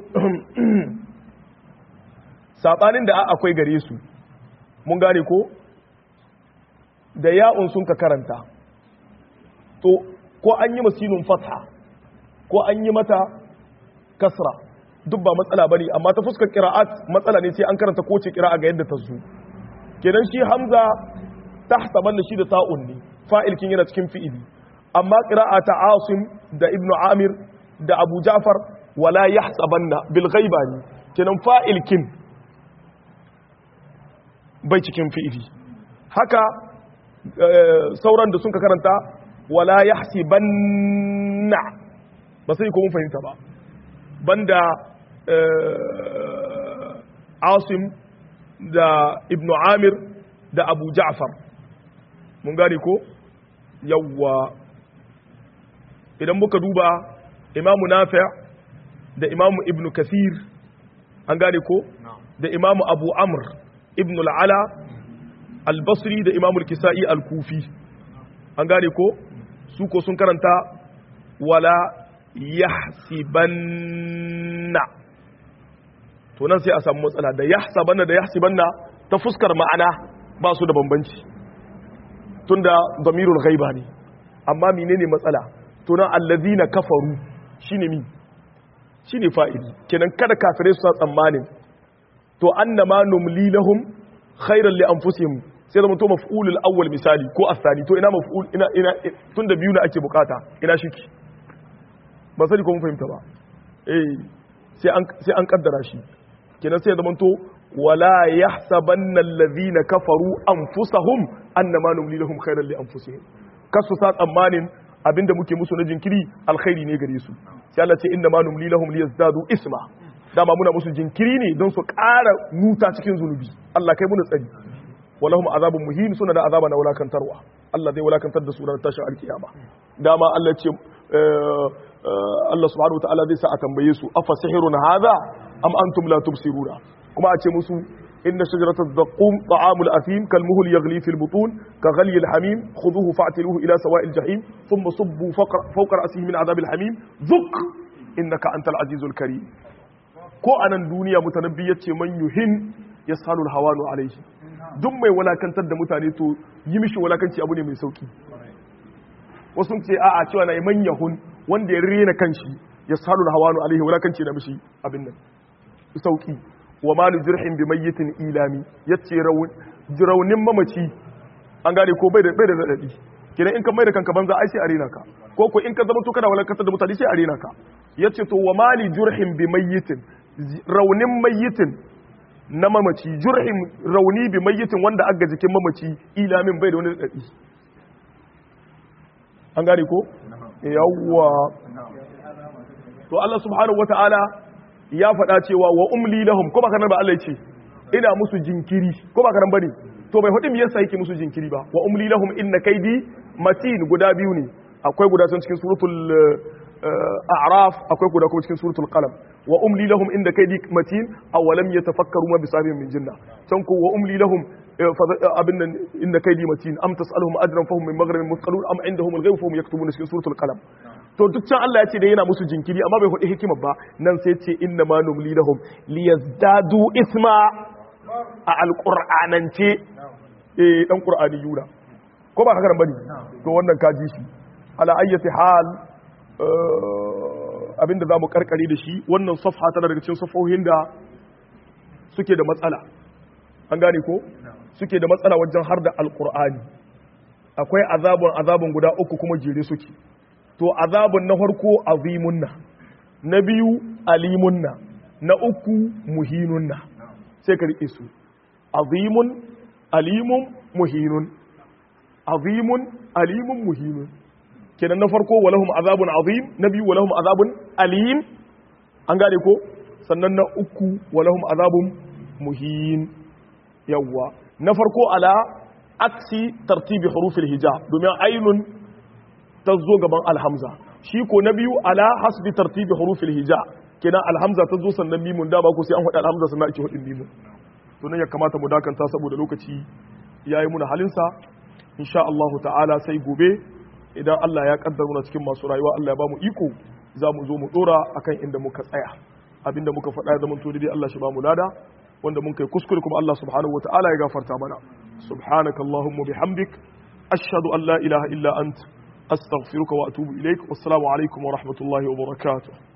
sabanin da akwai gare su mun gane ko da ya'un sun ka karanta to ko an yi masinun fatha ko an yi mata kasra duk ba matsala bane amma ta fuskar qira'at matsala ne sai an karanta ko ce qira'a ga yadda ta zo kenan shi hamza tahsabanna shi da ta'un ne fa'il kin yana cikin fi'ili amma qira'a ta asim da ibnu amir da abu ja'far wala yahsabanna bil ghaiba ne kenan fa'il kin bai cikin fi'ili haka sauran da sun ka karanta wala yahsibanna ba sai ko mun fahimta ba banda asim da ibnu amir da abu ja'far mun gane ko yawwa idan muka duba imamu nafi' da imamu ibnu kathir an gane ko da imamu abu amr ibnu al'ala al-basri da imamu al-kisa'i al-kufi an gane ko su ko sun karanta wala yahsibanna to nan sai a samu matsala da yahsabanna da yahsibanna ta fuskar ma'ana ba su da bambanci tunda damirul ghaiba ne amma menene matsala to nan allazina kafaru shine mi shine fa'ili kenan kada kafirai su sa tsammanin to annama numli lahum khairan li anfusihim sai zama to maf'ulul awwal misali ko asani to ina maf'ul ina ina tunda biyu ne ake bukata ina shiki ba sai ko mun fahimta ba eh sai an sai an kaddara shi kenan sai zama to wala yahsabanna allazina kafaru anfusahum annama numli lahum khairan li anfusihim kasu sa tsammanin abinda muke musu na jinkiri alkhairi ne gare su sai Allah ce inna ma numli lahum liyazdadu isma dama muna musu jinkiri ne don su ƙara nuta cikin zunubi Allah kai muna tsari walahum azabun muhim suna da azaba na wulakantarwa Allah zai wulakantar da su ranar tashin alkiyama dama Allah ce Allah subhanahu wa ta'ala zai sa a tambaye su afa sihrun hadha am antum la tubsiruna kuma a ce musu inna shajarata zaqqum ta'amul athim kal muhl yaghli fil butun ka ghali al hamim khudhuhu fa'tiluhu ila sawa'il jahim thumma subbu fawqa ra'sihi min adhabil hamim dhuq innaka antal azizul karim ko anan duniya mutanabbi yace man yuhin yasalu al hawanu alayhi duk mai walakantar da mutane to yi mishi walakanci abu ne mai sauki wasu ce a'a cewa na man yahun wanda ya rena kanshi yasalu al hawanu alayhi walakanci na mishi abin nan sauki wa malu jirhin bi mayyitin ilami yace raunin mamaci an gane ko bai da bai da dadi kidan in ka mai da kanka banza ai sai arena ka ko ko in ka zama to kana walakantar da mutane sai arena ka yace to wa mali jurhin bi mayyitin raunin mayyitin na mamaci jurhin rauni bi mayyitin wanda aga jikin mamaci ilamin bai da wani dadi an gane ko yawwa to Allah subhanahu wataala ya faɗa cewa wa umli lahum ko ba kanan ba Allah ya ce ina musu jinkiri ko ba kanan bane to bai faɗi me yasa yake musu jinkiri ba wa umli lahum inna kaidi matin guda biyu ne akwai guda cikin suratul a'raf akwai guda kuma cikin suratul qalam wa umli lahum inda kaidi matin aw lam yatafakkaru ma bisabin min jinna can ko wa umli lahum abin nan inda kaidi matin am tasaluhum ajran fahum min maghribin musqalun am indahum al-ghayb fahum yaktubuna cikin suratul qalam to duk can Allah ya ce da yana musu jinkiri amma bai faɗi hikima ba nan sai ce inna ma numli lahum liyazdadu isma a alqur'anance eh dan qur'ani yura ko ba haka bane to wannan ka ji shi ala ayyati hal abinda zamu karkare da shi wannan safha tana daga cikin safohin da suke da matsala an gane ko suke da matsala wajen har da alqur'ani akwai azabun azabun guda uku kuma jere suke to azabun na farko azimunna na biyu alimunna na uku muhinunna sai ka rike su azimun alimun muhinun azimun alimun muhinun kenan na farko walahum azabun azim na biyu walahum azabun alim an gane ko sannan na uku walahum azabun muhin yawwa na farko ala aksi tartibi hurufil hijab domin ainun ta zo gaban alhamza shi ko na biyu ala hasbi tartibi hurufil hijab kenan alhamza ta zo sannan mimun da ba ko sai an hada alhamza sannan ake hadin mimun to nan ya kamata mu dakanta saboda lokaci yayi muna halinsa insha Allah ta'ala sai gobe idan Allah ya kaddara muna cikin masu rayuwa Allah ya ba mu iko za mu zo mu dora akan inda muka tsaya abinda muka faɗa ya zama to dai Allah shi ba mu lada wanda mun kai kuskure kuma Allah subhanahu wa ta'ala ya gafarta mana subhanaka allahumma bihamdik ashhadu an la ilaha illa ant astaghfiruka wa atubu ilaik wassalamu alaikum wa rahmatullahi wa barakatuh